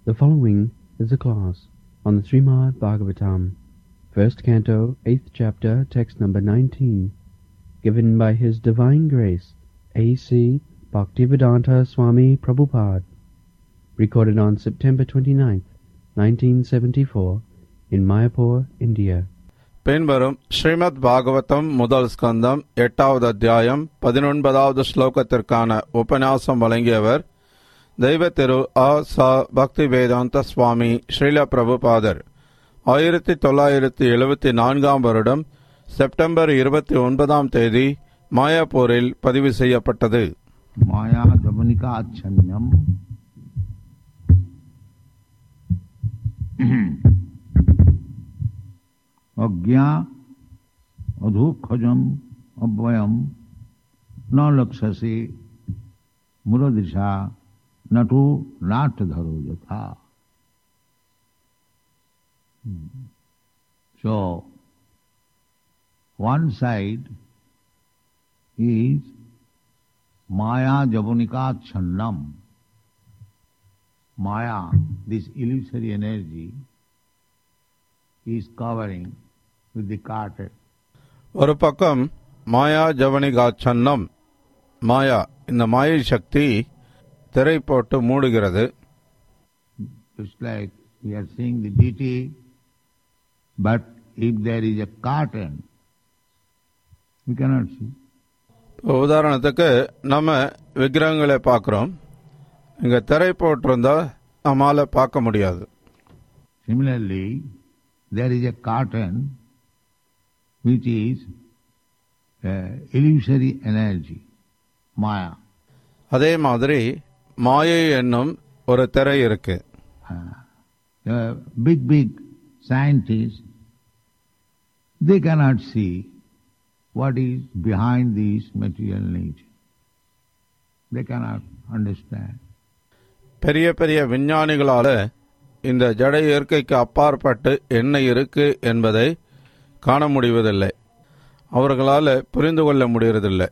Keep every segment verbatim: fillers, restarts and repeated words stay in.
The following is a class on the Srimad Bhagavatam, first canto, eighth chapter, text number nineteen, given by His Divine Grace, A C Bhaktivedanta Swami Prabhupada, recorded on September twenty-ninth, nineteen seventy-four, in Mayapur, India. பின்வரும் ஸ்ரீமத் பாகவதம் முதல் ஸ்கந்தம் எட்டாவது அத்தியாயம் பதினொன்பதாவது ஸ்லோகத்திற்கான உபன்யாசம் வழங்கியவர் தெய்வ திரு ஆ ச பக்தி வேதாந்த சுவாமி ஸ்ரீல பிரபுபாதர். ஆயிரத்தி தொள்ளாயிரத்தி எழுபத்தி நான்காம் வருடம் செப்டம்பர் இருபத்தி ஒன்பதாம் தேதி மாயாப்பூரில் பதிவு செய்யப்பட்டது. மாயா ஜவனிகா அச்சன்யம் அக்ஞா அதூக்கஜம் அவ்வயம் ந லக்ஷசி முரதிஷா நடு நாட்டதரோ யதா. So, one side is Maya Javanika Channam. Maya, this illusory energy, is covering with the carpet. ஒரு பக்கம் மாயா ஜவனிகா சன்னம், மாயா இந்த மாயை சக்தி திரை போட்டு மூடுகிறது. It's like we are seeing the deity, but if there is a curtain, we cannot see. உதாரணத்துக்கு நம்ம விக்கிரகங்களை பார்க்கிறோம், இங்க திரை போட்டிருந்தா நம்மால பார்க்க முடியாது. Similarly, there is a curtain which is uh, illusory energy, Maya. அதே மாதிரி மாயை என்னும் ஒரு திரை இருக்கு. Uh, the big, big scientists, they cannot see what is behind this material nature. They cannot understand. பெரிய பெரிய விஞ்ஞானிகளால இந்த ஜட இயற்கைக்கு அப்பாற்பட்டு என்ன இருக்கு என்பதை காண முடிவதில்லை, அவர்களால் புரிந்து கொள்ள முடியறதில்லை.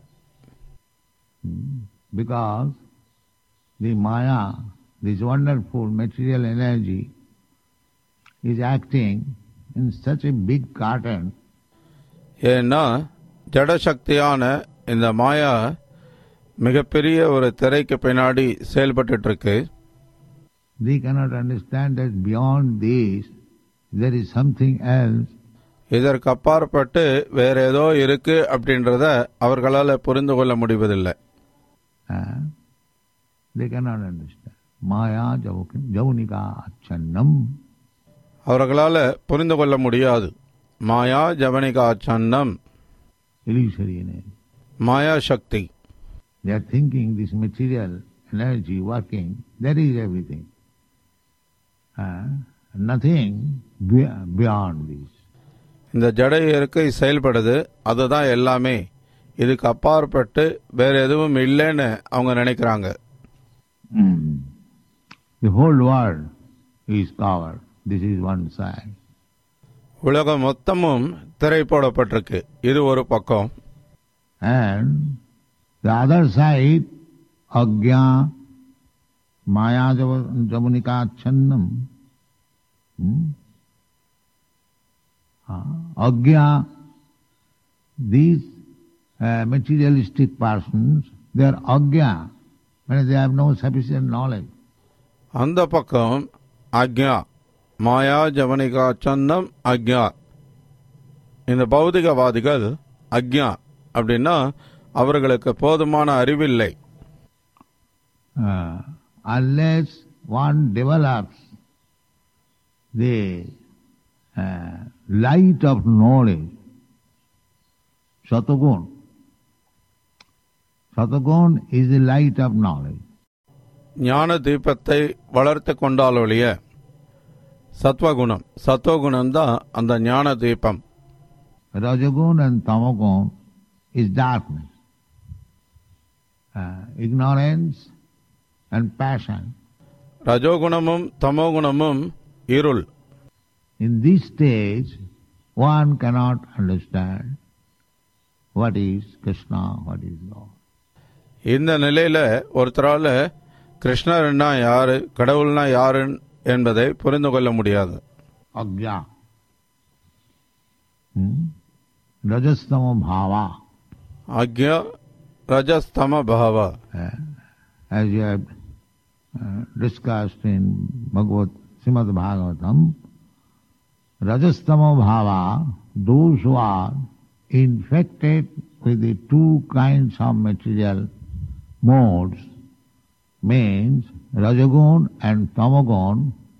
Because the Maya, this wonderful material energy, is acting in such a big curtain. ஏன்னா ஜடசக்தியான இந்த மாயா மிகப்பெரிய ஒரு திரைக்கு பின்னாடி செயல்பட்டு இருக்கு. They cannot understand that beyond this there is something else. இதற்கு அப்பாற்பட்டு வேற ஏதோ இருக்கு அப்படின்றத அவர்களால் புரிந்து கொள்ள முடிவதில்லை. Uh, they cannot understand. Maya jaunika achannam. அவர்களால் புரிந்து கொள்ள முடியாது. மாயா ஜவனிகா சன்னம், Illusory energy. Maya Sakthi. They are thinking this material energy working, that is everything. Uh, nothing beyond this. இந்த ஜட இயற்கை செயல்படுது, அதுதான் எல்லாமே, இதுக்கு அப்பாற்பட்டு வேற எதுவும் இல்லைன்னு அவங்க நினைக்கிறாங்க. Mm. The whole world is covered. This is one side. உலகம் மொத்தமும் திரை போடப்பட்டிருக்கு, இது ஒரு பக்கம். And the other side, Agya, Maya Javanika Channam. Hmm? Uh, Agya, these uh, materialistic persons, they are Agya, when they have no sufficient knowledge. அந்த பக்கம் அக்ஞா, மாயா ஜவனிகா சன்னம் அக்ஞா. இந்த பௌதிகவாதிகள் அக்ஞா அப்படின்னா அவர்களுக்கு போதுமான அறிவில்லை. Uh, unless one develops the uh, light of knowledge, Satagun. Satagun is the light of knowledge. ஞான தீபத்தை வளர்த்து கொண்டாலொழிய சத்வகுணம், சத்வகுணம் தான் அந்த ஞான தீபம். Rajagun and Tamagun is darkness, uh, ignorance and passion. ரஜோகுணமும் தமோகுணமும் இருள். In this stage, one cannot understand what is Krishna, what is Lord. இந்த நிலையில ஒருத்தரால கிருஷ்ணர்னா யாரு, கடவுள்னா யாருன்னு என்பதை புரிந்து கொள்ள முடியாது. Agya. Hmm? Rajastama bhava. Agya Rajastama bhava. Uh, as you have uh, discussed in Bhagavad Srimad Bhagavatam, Rajastama bhava, those who are infected with the two kinds of material modes, means Rajagun and Tamagun,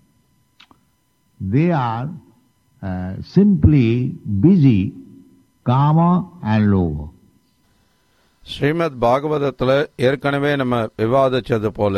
they are uh, simply busy Kama and Lobha. Srimad பாகவதத்தில் ஏற்கனவே நம்ம விவாதித்தது போல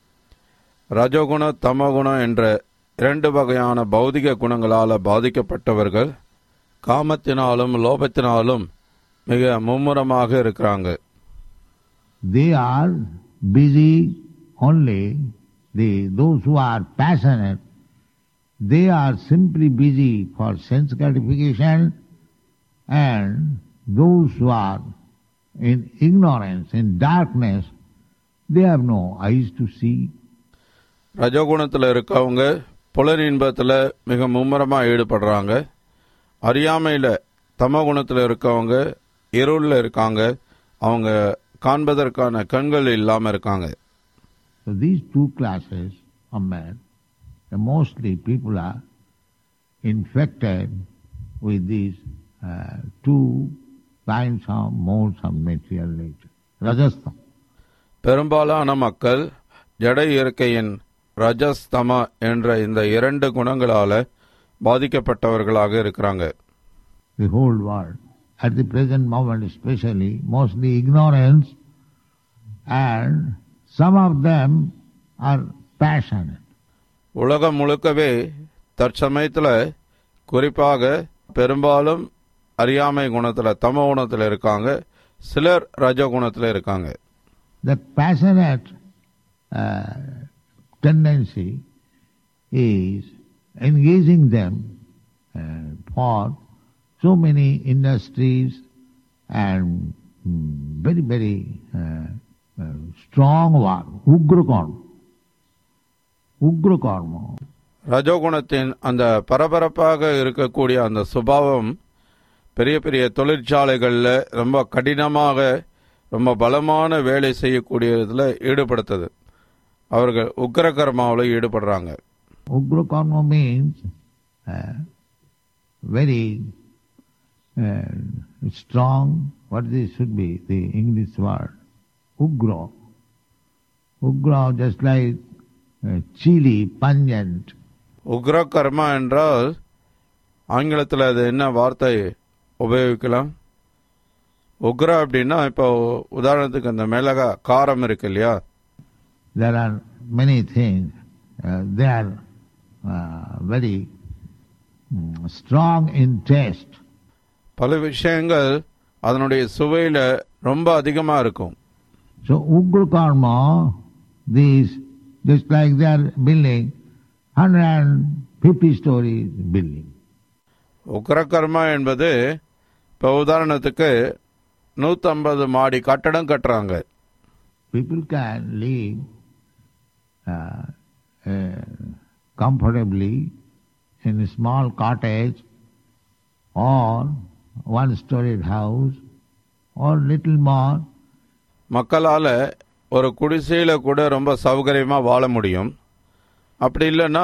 ரஜோகுண தமகுணம் என்ற இரண்டு வகையான பௌதிக குணங்களால் பாதிக்கப்பட்டவர்கள் காமத்தினாலும் லோபத்தினாலும் மிக மும்முரமாக இருக்கிறாங்க. They are busy only, the, those who are passionate, they are simply busy for sense gratification, and those who are in ignorance, in darkness, they have no eyes to see. ரஜோகுணத்தில் இருக்கவங்க புலன் இன்பத்தில் மிக மும்முரமாக ஈடுபடுறாங்க. அறியாமையில் தமகுணத்தில் இருக்கவங்க இருளில் இருக்காங்க, அவங்க காண்பதற்கான கண்கள் இல்லாமல் இருக்காங்க. So these two classes of men, mostly people are infected with these uh, two kinds of modes of material nature. Rajastha. பெரும்பாலான மக்கள் ஜட இயற்கையின் ரஜஸ்தம என்ற இந்த இரண்டு குணங்களால பாதிக்கப்பட்டவர்களாக இருக்கிறாங்க. The whole world, at the present moment especially, mostly ignorance, and some of them are passionate. உலகம் முழுக்கவே தற்சமயத்தில் குறிப்பாக பெரும்பாலும் அறியாமை குணத்தில் தமோ குணத்தில் இருக்காங்க, சிலர் ரஜ குணத்தில் இருக்காங்க. The passionate uh, tendency is engaging them uh, for so many industries and mm, very, very uh, uh, strong work, ugra karma. Ugra karma. ரஜோகுணத்தின் அந்த பரபரப்பாக இருக்கக்கூடிய அந்த சுபாவம் பெரிய பெரிய தொழிற்சாலைகளில் ரொம்ப கடினமாக ரொம்ப பலமான வேலை செய்யக்கூடியதில் ஈடுபடுத்துது. அவர்கள் உக்ர கர்மாவில் ஈடுபடுறாங்க. Ugra karma means uh, very uh, strong, what this should be, the English word, ugra. Ugra, just like uh, chili, pungent. உக்ர கர்மா என்றால் ஆங்கிலத்தில் அது என்ன வார்த்தை உபயோகிக்கலாம்? உக்ரா அப்படின்னா இப்போ உதாரணத்துக்கு அந்த மிளகா காரம் இருக்கு இல்லையா? There are many things. Uh, they are uh, very um, strong in taste. பல விஷயங்கள் அதனுடைய சுவையில் ரொம்ப அதிகமாக இருக்கும். So ugra karma, these, just like they are building one hundred fifty stories building. உக்ர கர்மா என்பது இப்போ உதாரணத்துக்கு நூற்றி ஐம்பது மாடி கட்டடம் கட்டுறாங்க. People can live uh, uh, comfortably in a small cottage or one-storied house or little more. மக்களால் ஒரு குடிசையில் கூட ரொம்ப சௌகரியமாக வாழ முடியும். அப்படி இல்லைன்னா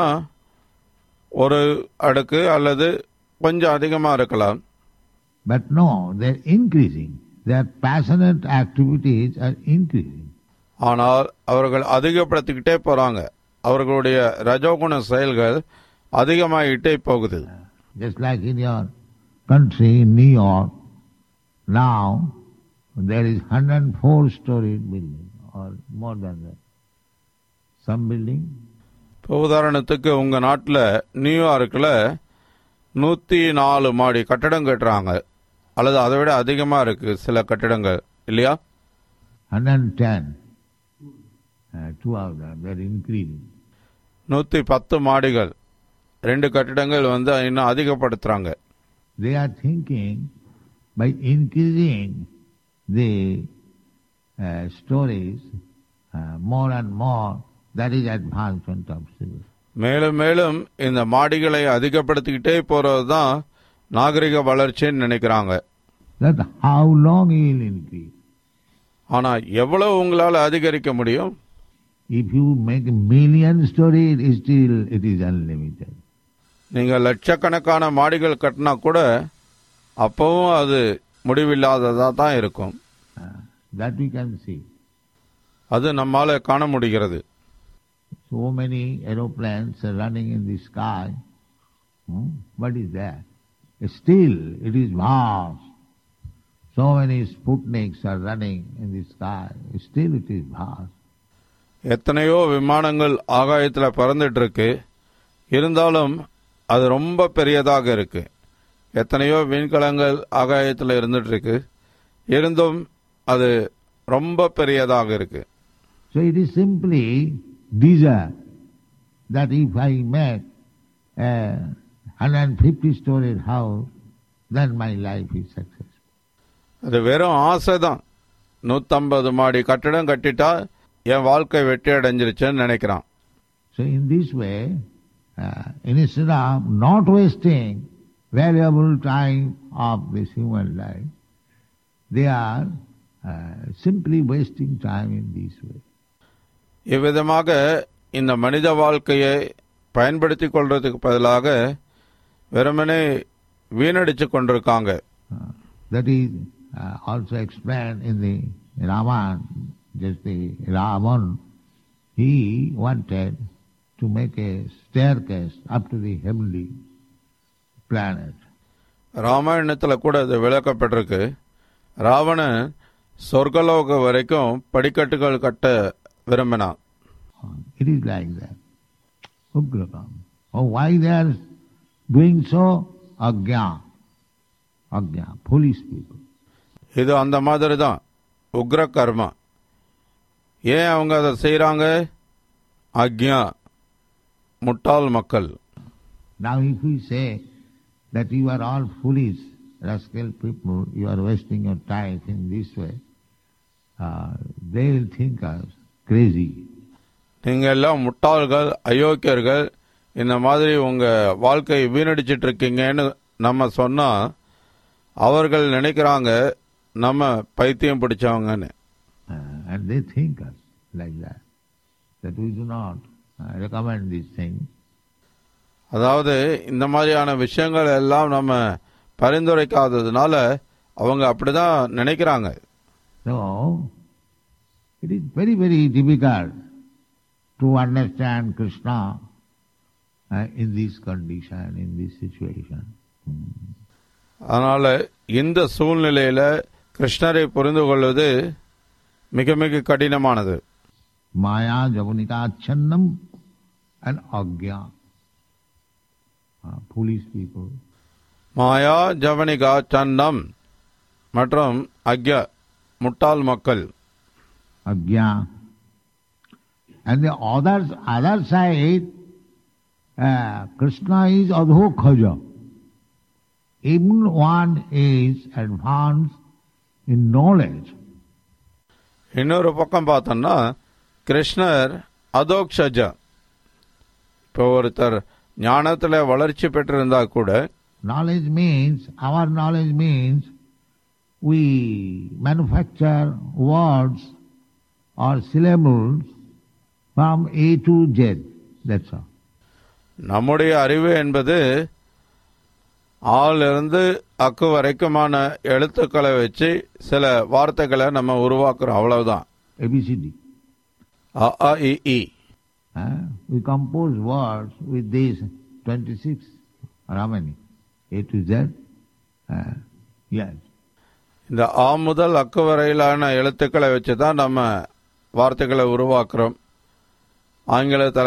ஒரு அடுக்கு அல்லது கொஞ்சம் அதிகமாக இருக்கலாம். But no, they're increasing. Their passionate activities are increasing. ஆனால் அவர்கள் அதிகப்படுத்திக்கிட்டே போகிறாங்க. அவர்களுடைய ரஜோகுண செயல்கள் அதிகமாகிட்டே போகுது. Just like in your country, in New York, now there is one hundred four story building or more than that. Some building. இப்போ உதாரணத்துக்கு உங்கள் நாட்டில் நியூயார்க்கில் நூற்றி நாலு மாடி கட்டடம் கட்டுறாங்க, அல்லது அதை விட அதிகமாக இருக்குது சில கட்டிடங்கள் இல்லையா? one hundred ten. Uh, two of them, they are increasing. நூற்றி பத்து மாடிகள், ரெண்டு கட்டிடங்கள் வந்து இன்னும் அதிகப்படுத்துகிறாங்க. They are thinking by increasing the uh, stories uh, more and more, that is advancement of civilization. மேலும் மேலும் இந்த மாடிகளை அதிகப்படுத்திக்கிட்டே போறது தான் நாகரிக வளர்ச்சின்னு நினைக்கிறாங்க. That how long you will increase? ஆனா எவ்வளவு உங்களால அதிகரிக்க முடியும்? If you make a million story, it is still it is unlimited. நீங்க லட்சக்கணக்கான மாடிகள் கட்டினா கூட அப்பவும் அது முடிவில்லாததா தான் இருக்கும். Uh, that we can see. அது நம்மால காண முடிகிறது. So many aeroplanes are running in the sky. Hmm? What is that? Still, it is vast. So many Sputniks are running in the sky. Still, it is vast. எத்தனையோ விமானங்கள் ஆகாயத்துல பறந்துட்டு இருக்கு, இருந்தாலும் அது ரொம்ப பெரியதாக இருக்கு. எத்தனையோ விண்கலங்கள் ஆகாயத்துல இருந்துட்டு இருக்கு, இருந்தும் அது ரொம்ப பெரியதாக இருக்கு. So it is simply desire that if I make a one hundred fifty story house, then my life is successful. அது வெறும் ஆசைதான். நூத்தம்பது மாடி கட்டிடம் கட்டிட்டா என் வாழ்க்கை வெற்றி அடைஞ்சிருச்சுன்னு நினைக்கிறான். So in this way, uh, instead of not wasting valuable time of this human life, they are uh, simply wasting time in this way. இவ்விதமாக இந்த மனித வாழ்க்கையை பயன்படுத்தி கொள்றதுக்கு பதிலாக வெறுமனே வீணடிச்சு கொண்டிருக்காங்க. Uh, that is uh, also explained in the Ramayana. Just the Ravan, he wanted to make a staircase up to the heavenly planet. ராமாயணத்துல கூட அது விளக்கப்பட்டிருக்கு. ராவணன் சொர்க்கலோக வரைக்கும் படிக்கட்டுகள் கட்ட விரும்பினான். It is like that. Ugrakam. Oh, why they are doing so? Agya. Agya. Foolish people. இது அந்த மாதிரி தான் உக்ர கர்மா. ஏன் அவங்க அதை செய்யறாங்க? அக்ஞா, முட்டாள் மக்கள். Now if we say that you are all foolish, rascal people, you are wasting your time in this way, uh, they will think us crazy. நீங்க எல்லாம் முட்டாள்கள், அயோக்கியர்கள், இந்த மாதிரி உங்க வாழ்க்கையை வீணடிச்சிட்டு இருக்கீங்கன்னு நம்ம சொன்னா அவர்கள் நினைக்கிறாங்க நம்ம பைத்தியம் பிடிச்சவங்கன்னு. Uh, and they think us like that, that we do not uh, recommend these things. அதாவது இந்த மாதிரியான விஷயங்கள் எல்லாம் நம்ம பரிந்துரைக்காததுனால அவங்க அப்படிதான் நினைக்கிறாங்க. So, it is very, very difficult to understand Krishna uh, in this condition, in this situation. Hmm. அதனால இந்த சூழ்நிலையில கிருஷ்ணரை புரிந்து கொள்வது மிக மிக கடினமானது. Maya javanika channam and agya. Uh, foolish people. மாயா ஜவனிகா சன்னம் மற்றும் அக்யா, முட்டாள் மக்கள். Agya. And the other, other side, uh, Krishna is adhokhaja. Even one is advanced in knowledge. இன்னொரு பக்கம் பார்த்தோம்னா கிருஷ்ணர் அதோக்ஷஜா. இப்போ ஒருத்தர் ஞானத்துல வளர்ச்சி பெற்றிருந்தா கூட, Knowledge means, our knowledge means, we manufacture words or syllables from A to Z. That's all. நம்முடைய அறிவு என்பது ஆலிருந்து அக்கு வரைக்குமான எழுத்துக்களை வச்சு சில வார்த்தைகளை நம்ம உருவாக்குறோம், அவ்வளவுதான். A B C D. A ah E E. Uh, we compose words with these twenty-six, or how many? A to Z? Uh, yes. இந்த ஆ முதல் அக்கு வரையிலான எழுத்துக்களை வச்சு தான் நம்ம வார்த்தைகளை உருவாக்குறோம். ஆங்கிலத்தில்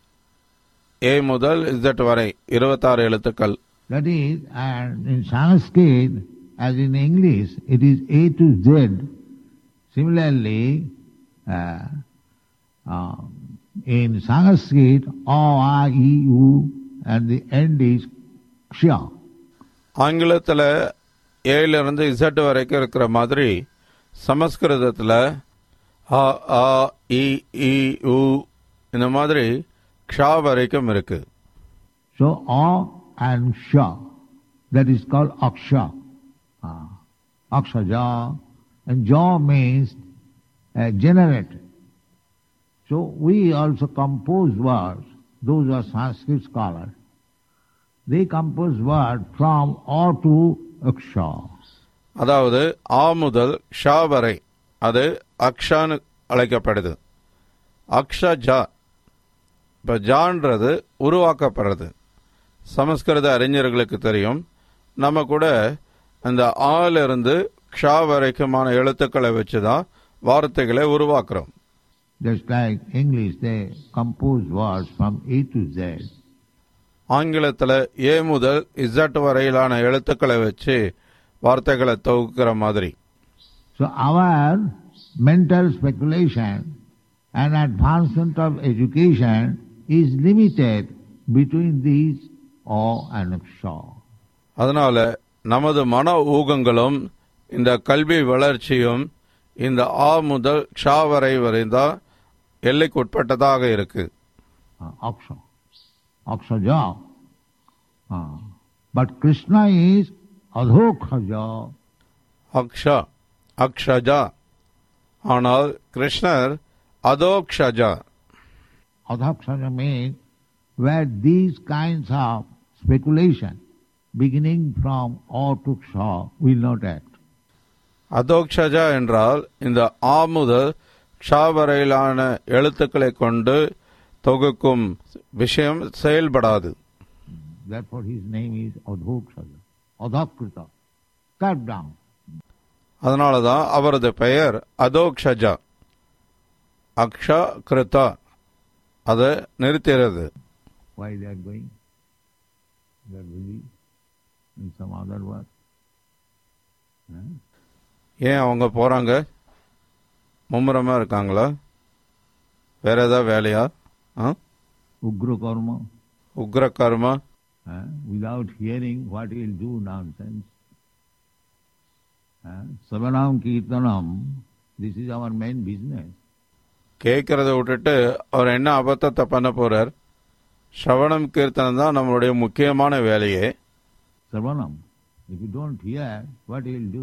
ஏ முதல் இசட் வரை இருபத்தாறு எழுத்துக்கள். That is, and in Sanskrit, as in English, it is A to Z. Similarly, uh, uh, in Sanskrit, A, A, E, U, and the end is Ksha. ஆங்கிலத்தில் ஏலிருந்து இசட் வரைக்கும் இருக்கிற மாதிரி சமஸ்கிருதத்தில் அ ஆ இ ஈ உ இந்த மாதிரி க்ஷா வரைக்கும் இருக்கு. So A and Sha, that is called Aksha. Ah. Akshaja, and Ja means uh, generate. So we also compose words. Those are Sanskrit scholars. They compose words from A to Aksha. அதாவது ஆ முதல் ஷா வரை அது அக்ஷான்னு அழைக்கப்படுது. அக்ஷஜா இப்போ ஜான்றது உருவாக்கப்படுறது. சமஸ்கிருத அறிஞர்களுக்கு தெரியும், நம்ம கூட அந்த ஆலிருந்து க்ஷா வரைக்குமான எழுத்துக்களை வச்சு தான் வார்த்தைகளை உருவாக்குறோம். Just like English, they compose words from A to Z. ஆங்கிலத்தில் ஏ முதல் இசட் வரையிலான எழுத்துக்களை வச்சு வார்த்தைகளை தொகுக்கிற மாதிரி. So our mental speculation and advancement of education is limited between these A and Aksha. அதனால நமது மன ஊகங்களும் இந்த கல்வி வளர்ச்சியும் இந்த ஆ முதல் க்ஷா வரை வரைதான் எல்லைக்குட்பட்டதாக இருக்கு. Aksha, Akshaja. Uh, but Krishna is Adhokhaja. Aqsa அக்ஷஜா. ஆனால் கிருஷ்ணர் Adhokshaja. Adhokshaja means where these kinds of speculation beginning from A to Ksha will not act. Adhokshaja என்றால் இந்த ஆ முதல் க்ஷா வரையிலான எழுத்துக்களை கொண்டு தொகுக்கும் விஷயம் செயல்படாது. Therefore his name is Adhokshaja. Adhakrita. Cut down. அதனாலதான் அவரது பெயர் அதோக்ஷஜா. அக்ஷா கிருதா, அதை நிறுத்துகிறது. Why they are going? They are busy in some other work. Huh? ஏன் அவங்க போறாங்க? மும்முரமா இருக்காங்களா? வேற ஏதாவது வேலையா? Ugra karma. Ugra karma. Huh? Without hearing what he will do, nonsense. Huh? Savanam Kirtanam, this is our main business. கேட்கறத விட்டுட்டு அவர் என்ன அபத்தத்தை பண்ண போறார்? ஸ்ரவணம் கீர்த்தனம் தான் நம்மளுடைய முக்கியமான வேலையே. Savanam. If you don't hear, what he will do?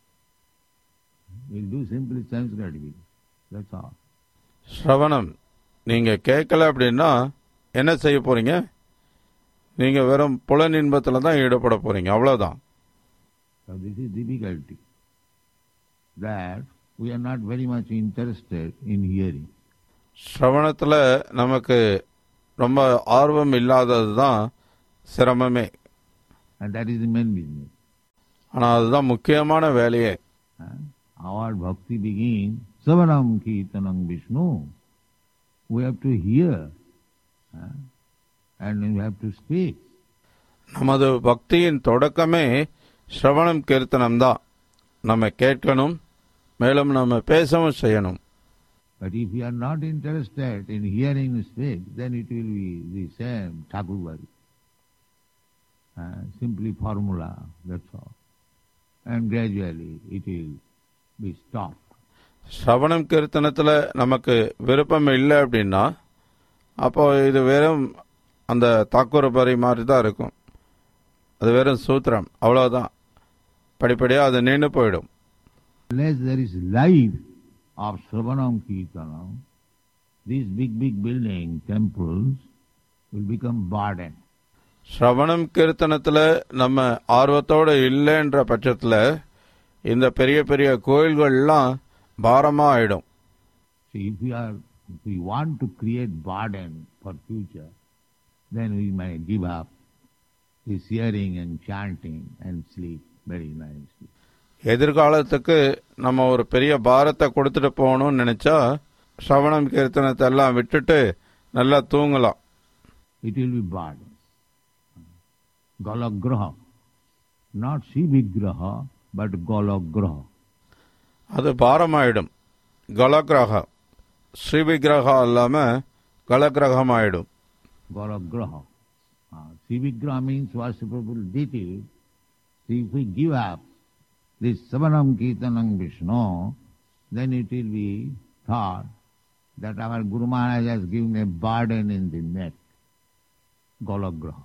He will do simply sense gratification. That's all. ஸ்ரவணம். நீங்க கேட்கல அப்படின்னா என்ன செய்ய போறீங்க? நீங்க வெறும் புலன் இன்பத்துல தான் ஈடுபட போறீங்க, அவ்வளவுதான். So this is difficulty. That we are not very much interested in hearing. ஸ்ரவணத்துல நமக்கு ரொம்ப ஆர்வம் இல்லாதது தான் சிரமமே. And that is the main business. ஆனா அதுதான் முக்கியமான வேலையே. Huh? Our bhakti begins, Savanam Kirtanam Vishnu. We have to hear. Huh? And we have to speak. நமது பக்தியின் தொடக்கமே ஸ்ரவணம் கீர்த்தனம் தான். நம்ம கேட்கணும், மேலும் நம்ம பேசவும் செய்யணும். But if you are not interested in hearing and speak, then it will be the same Thakurvari. Uh, simply formula, that's all. And gradually it will be stopped. ஸ்ரவணம் கீர்த்தனத்துல நமக்கு விருப்பம் இல்லை அப்படின்னா அப்போ இது வெறும் அந்த தாக்கூரபரி மாதிரி தான் இருக்கும். அது வெறும் சூத்திரம், அவ்வளவுதான். படிப்படியாக அது நின்று போயிடும். Unless there is life of Sravanam Kirtanam, these big, big building temples will become burden. ஸ்ரவணம் கீர்த்தனத்துல நம்ம ஆர்வத்தோடு இல்லைன்ற பட்சத்துல இந்த பெரிய பெரிய கோயில்கள்லாம் பாரமா ஆயிடும். So if we are, if we want to create burden for future, then we may give up this hearing and chanting and sleep very nicely. எதிர்காலத்துக்கு நம்ம ஒரு பெரிய பாரத்தை கொடுத்துட்டு போகணும்னு நினைச்சா ஸ்ரவணம் கீர்த்தனத்தை எல்லாம் விட்டுட்டு நல்லா தூங்கலாம். It will be burden. Galagraha, not Sivigraha, but Galagraha. அது பாரமாயிடும். கலகிரகா, ஸ்ரீவிக்கிரகா இல்லாம கலகிரகம் ஆயிடும். Galagraha. Uh, Sivigraha means worshipable deity. So if we give up this Savanam Kirtanam Vishnu, then it will be thought that our Guru Maharaj has given a burden in the neck, Golagraha.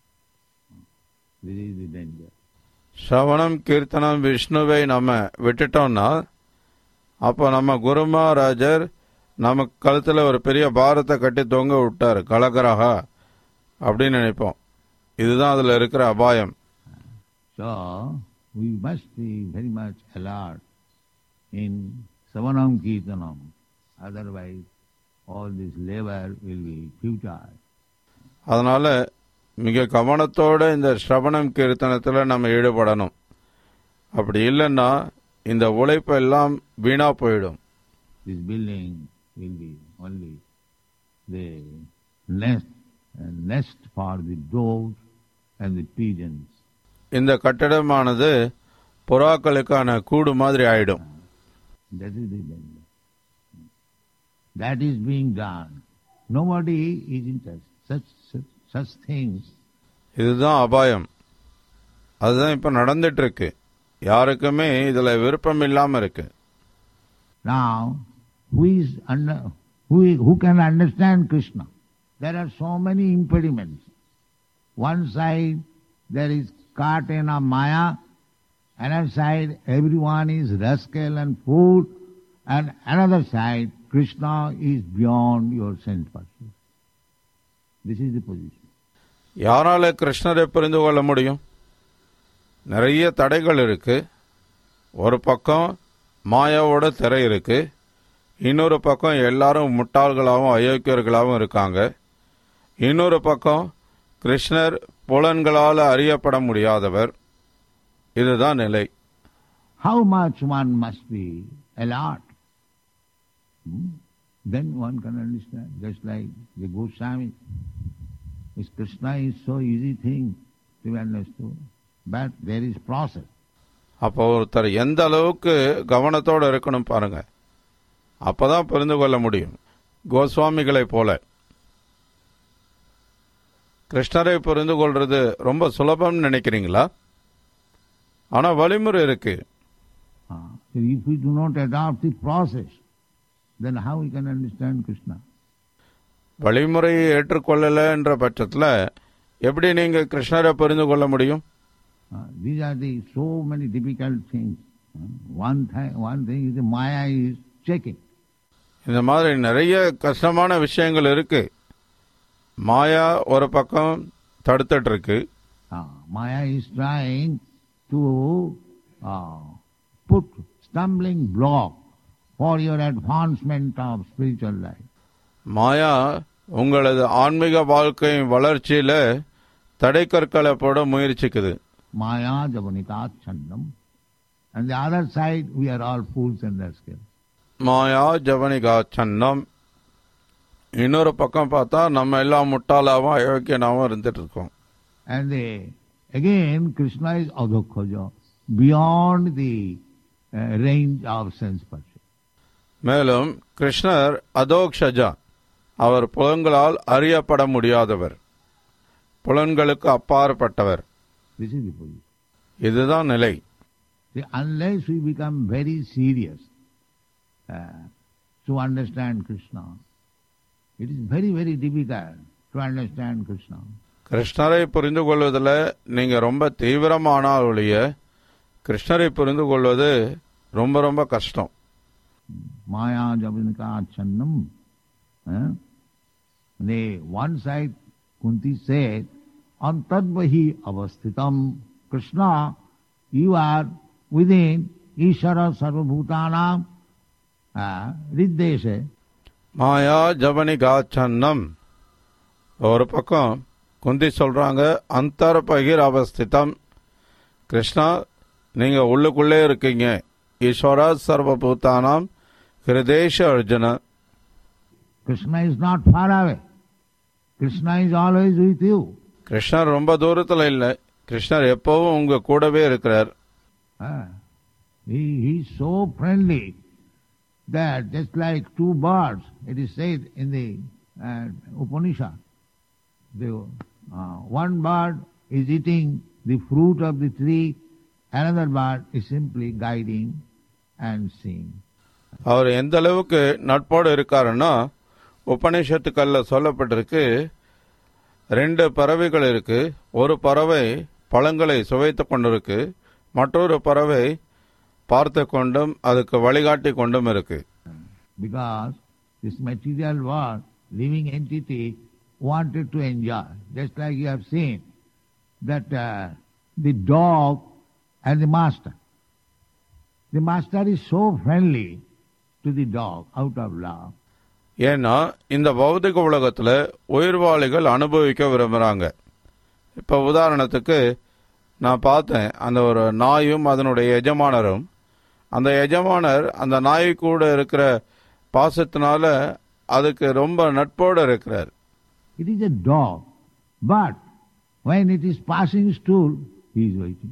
This is the danger. ஸ்ரவணம் கீர்த்தனம் விஷ்ணுவை நம்ம விட்டுட்டோம்னா அப்போ நம்ம குரு மகாராஜர் நம்ம கழுத்தில் ஒரு பெரிய பாரத்தை கட்டி தொங்க விட்டார், கலகரகா அப்படின்னு நினைப்போம். இதுதான் அதில் இருக்கிற அபாயம். So, we must be very much alert in Savanam Kirtanam. Otherwise, all this labor will be futile. அதனால மிக கவனத்தோட இந்த ஸ்ரவணம் கீர்த்தனத்தில் நம்ம ஈடுபடணும். அப்படி இல்லைன்னா இந்த உழைப்பெல்லாம் வீணா போயிடும். This building will be only the nest, uh, nest for the doves and the pigeons. இந்த கட்டடமானது புறாக்களுக்கான கூடு மாதிரி ஆயிடும். That is the danger. That is being done. Nobody is interested. Such, such, such things. இதுதான் அபாயம். அதுதான் இப்ப நடந்துட்டு இருக்கு. யாருக்குமே இதுல விருப்பம் இல்லாம இருக்கு. Now, who is under, who, who can understand Krishna? There are so many impediments. One side there is curtain of Maya, another side everyone is rascal and fool, and another side Krishna is beyond your sense perception. This is the position. யாரால கிருஷ்ணரை புரிந்து கொள்ள முடியும்? நிறைய தடைகள் இருக்கு. ஒரு பக்கம் மாயாவோட திரை இருக்கு, இன்னொரு பக்கம் எல்லாரும் முட்டாள்களாகவும் அயோக்கியர்களாகவும் இருக்காங்க, இன்னொரு பக்கம் கிருஷ்ணர் புலன்களால் அறியப்பட முடியாதவர். இதுதான் நிலை. How much one must be alert? Hmm? Then one can understand. Just like the Goswami, this Krishna is so easy thing to be understood, but there is process. அப்போ ஒருத்தர் எந்த அளவுக்கு கவனத்தோடு இருக்கணும் பாருங்க, அப்பதான் புரிந்து கொள்ள முடியும். கோஸ்வாமிகளை போல கிருஷ்ணரை புரிந்து கொள்றது ரொம்ப சுலபம் நினைக்கிறீங்களா? ஆனா வழிமுறை இருக்கு. Uh, so if we do not adopt the process, then how we can understand Krishna? வழிமுறையை ஏற்றுக்கொள்ளல என்ற பட்சத்தில் எப்படி நீங்க கிருஷ்ணரை புரிந்து கொள்ள முடியும்? Uh, these are the so many difficult things. Uh, one thing, one thing is the Maya is checking. இந்த மாதிரி நிறைய கஷ்டமான விஷயங்கள் இருக்கு. மாயா ஒரு பக்கம் தடுத்துட்டு இருக்கு. Uh, Maya is trying to uh, put stumbling block for your advancement of spiritual life. மாயா உங்களது ஆன்மீக வாழ்க்கையின் வளர்ச்சியில தடைக்கற்களை போட முயற்சிக்குது. Maya javanika chandam. And the other side, we are all fools and rascals. மாயா ஜவனிகா சன்னம். இன்னொரு பக்கம் பார்த்தா நம்ம எல்லாம் முட்டாளாவும் அயோக்கியனாவும் இருந்துட்டு இருக்கோம். And the, again, Krishna is adhokhaja, beyond the uh, range of sense perception. மேலும் கிருஷ்ணர் அதோக்ஷஜா, அவர் புலன்களால் அறியப்பட முடியாதவர், புலன்களுக்கு அப்பாற்பட்டவர். This is the position. இதுதான் நிலை. See, unless we become very serious uh, to understand Krishna, it is very, very difficult to understand Krishna. கிருஷ்ணரை புரிந்து கொள்வதில் நீங்க ரொம்ப தீவிரமானால் ஒழிய கிருஷ்ணரை புரிந்து கொள்வது ரொம்ப ரொம்ப கஷ்டம். Maya javanika channam. Eh? The one side Kunti said, Antadvahi avasthitam. Krishna, you are within Ishara sarvabhutanam uh, riddeshe. மாயா ஜவனிகா சன்னம். ஒரு பக்கம் குந்தி சொல்றாங்க, அந்தர் பகிர் அவஸ்திதம். கிருஷ்ணா, நீங்க உள்ளுக்குள்ளே இருக்கீங்க. ஈஸ்வரா சர்வபூதானாம் ஹிருதேஷ Arjuna. Krishna is not far away. Krishna is always with you. கிருஷ்ணர் ரொம்ப தூரத்துல இல்லை, கிருஷ்ணர் எப்பவும் உங்க கூடவே இருக்கிறார். Ah, he, he is so friendly that just like two birds, it is said in the uh, Upanishad, the, uh, one bird is eating the fruit of the tree, another bird is simply guiding and seeing. அவர் எந்த அளவுக்கு நட்போடு இருக்காருன்னா, உபநிஷத்துக்கள்ல சொல்லப்பட்டிருக்கு, ரெண்டு பறவைகள் இருக்கு. ஒரு பறவை பழங்களை சுவைத்து கொண்டிருக்கு, மற்றொரு பறவை பார்த்து கொண்டும் அதுக்கு வழிகாட்டி கொண்டும் இருக்கு. Because this material world, living entity, wanted to enjoy. Just like you have seen that uh, the dog and the master. The master is so friendly to the dog out of love. ஏன்னா இந்த பௌதிக உலகத்துல உயிர்வாளிகள் அனுபவிக்க விரும்புறாங்க. இப்ப உதாரணத்துக்கு நான் பார்த்தேன், அந்த ஒரு நாயும் அதனுடைய எஜமானரும், அந்த எஜமானர் அந்த நாய் கூட இருக்கிற பாசத்தினால அதுக்கு ரொம்ப நட்போடு இருக்கிறார். It is a dog, but when it is passing stool, he is waiting.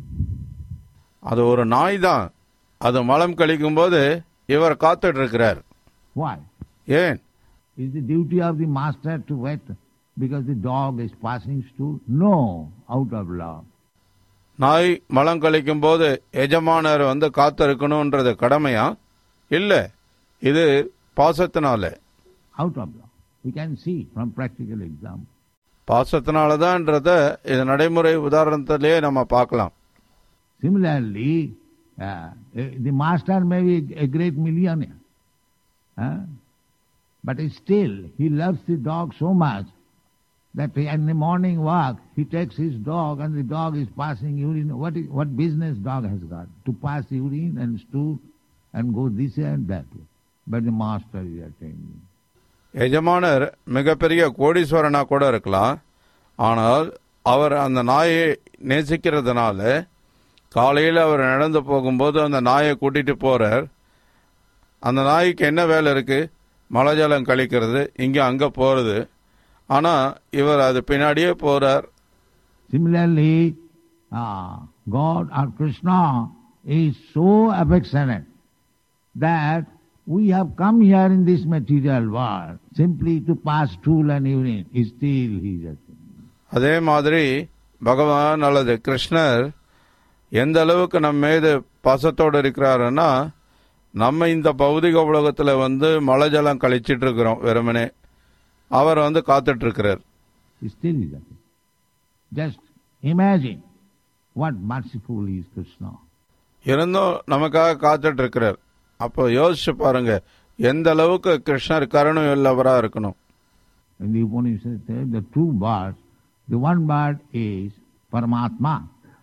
அது ஒரு நாய் தான். அது மலம் கழிக்கும் போது இவர் காத்துட்டு இருக்கிறார். Why? ஏன்? Is the duty of the master to wait because the dog is passing stool? No, out of love. நாய் மலம் கழிக்கும் போது எஜமானர் வந்து காத்திருக்கணும்ன்றது கடமையா? இல்ல, இது பாசத்தினால. Out of love. We can see from practical example. பாசத்தினாலதான்றத இது நடைமுறை உதாரணத்திலேயே நம்ம பார்க்கலாம். Similarly, uh, the master may be a great millionaire, uh, but still he loves the dog so much that in the morning walk he takes his dog and the dog is passing urine. What is, what business dog has got to pass urine and stool and go this way and that way? But the master is attending. எஜமானர் மிகப்பெரிய கோடீஸ்வரனா கூட இருக்கலாம், ஆனால் அவர் அந்த நாயை நேசிக்கிறதுனால காலையில் அவர் நடந்து போகும்போது அந்த நாயை கூட்டிட்டு போறார். அந்த நாய்க்கு என்ன வேலை இருக்கு? மலஜலம் கழிக்கிறது, இங்க அங்க போறது. ஆனா இவர் அது பின்னாடியே போறார். Similarly, uh, God or Krishna is so affectionate that we have come here in this material world simply to pass stool and urine. Still he is attending. அதே மாதிரி பகவான் அல்லது கிருஷ்ணர் எந்த அளவுக்கு நம்ம மீது பாசத்தோடு இருக்கிறாருன்னா, நம்ம இந்த பௌதிக உலகத்துல வந்து மலஜலம் கழிச்சிட்டு இருக்கிறோம் வெறுமனே, அவர் வந்து காத்துட்டு இருக்கிறார். Still is attending. Just imagine what merciful is Krishna. இருந்தும் நமக்காக காத்துட்டு இருக்கிறார். அப்போ யோசிச்சு பாருங்க, எந்த அளவுக்கு கிருஷ்ணர் கருணை உள்ளவரா இருக்கணும். In the Upanishad says the two birds, the one bird is Paramatma.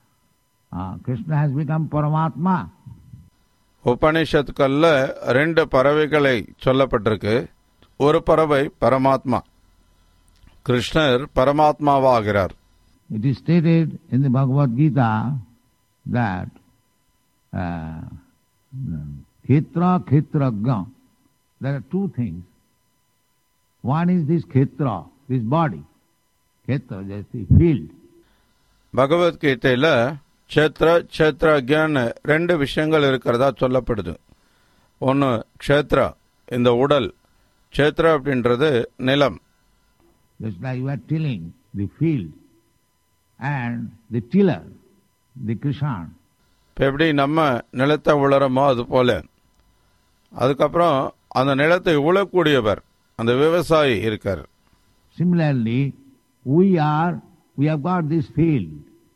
Uh, Krishna has become Paramatma. உபனிஷத்துக்கள்ல ரெண்டு பறவைகளை சொல்லப்பட்டிருக்கு. ஒரு பறவை பரமாத்மா, கிருஷ்ணர் பரமாத்மாவாகிறார். It is stated in the Bhagavad Gita that uh, Khetra, Khetragya, there are two things. One is this Khetra, this body. Khetra, that's the field. பகவத்கீதையில க்ஷேத்ர க்ஷேத்ரஜ்ஞான ரெண்டு விஷயங்கள் இருக்கிறதா சொல்லப்படுது. ஒன்று க்ஷேத்ரா, இந்த உடல். க்ஷேத்ரா அப்படின்றது நிலம். Just like you are tilling the field and the tiller, the Krishan. இப்போ எப்படி நம்ம நிலத்தை உழறமோ அது போல, அதுக்கப்புறம் அந்த நிலத்தை உழக்கூடியவர் அந்த விவசாயி இருக்கார். Similarly, we are, we have got this field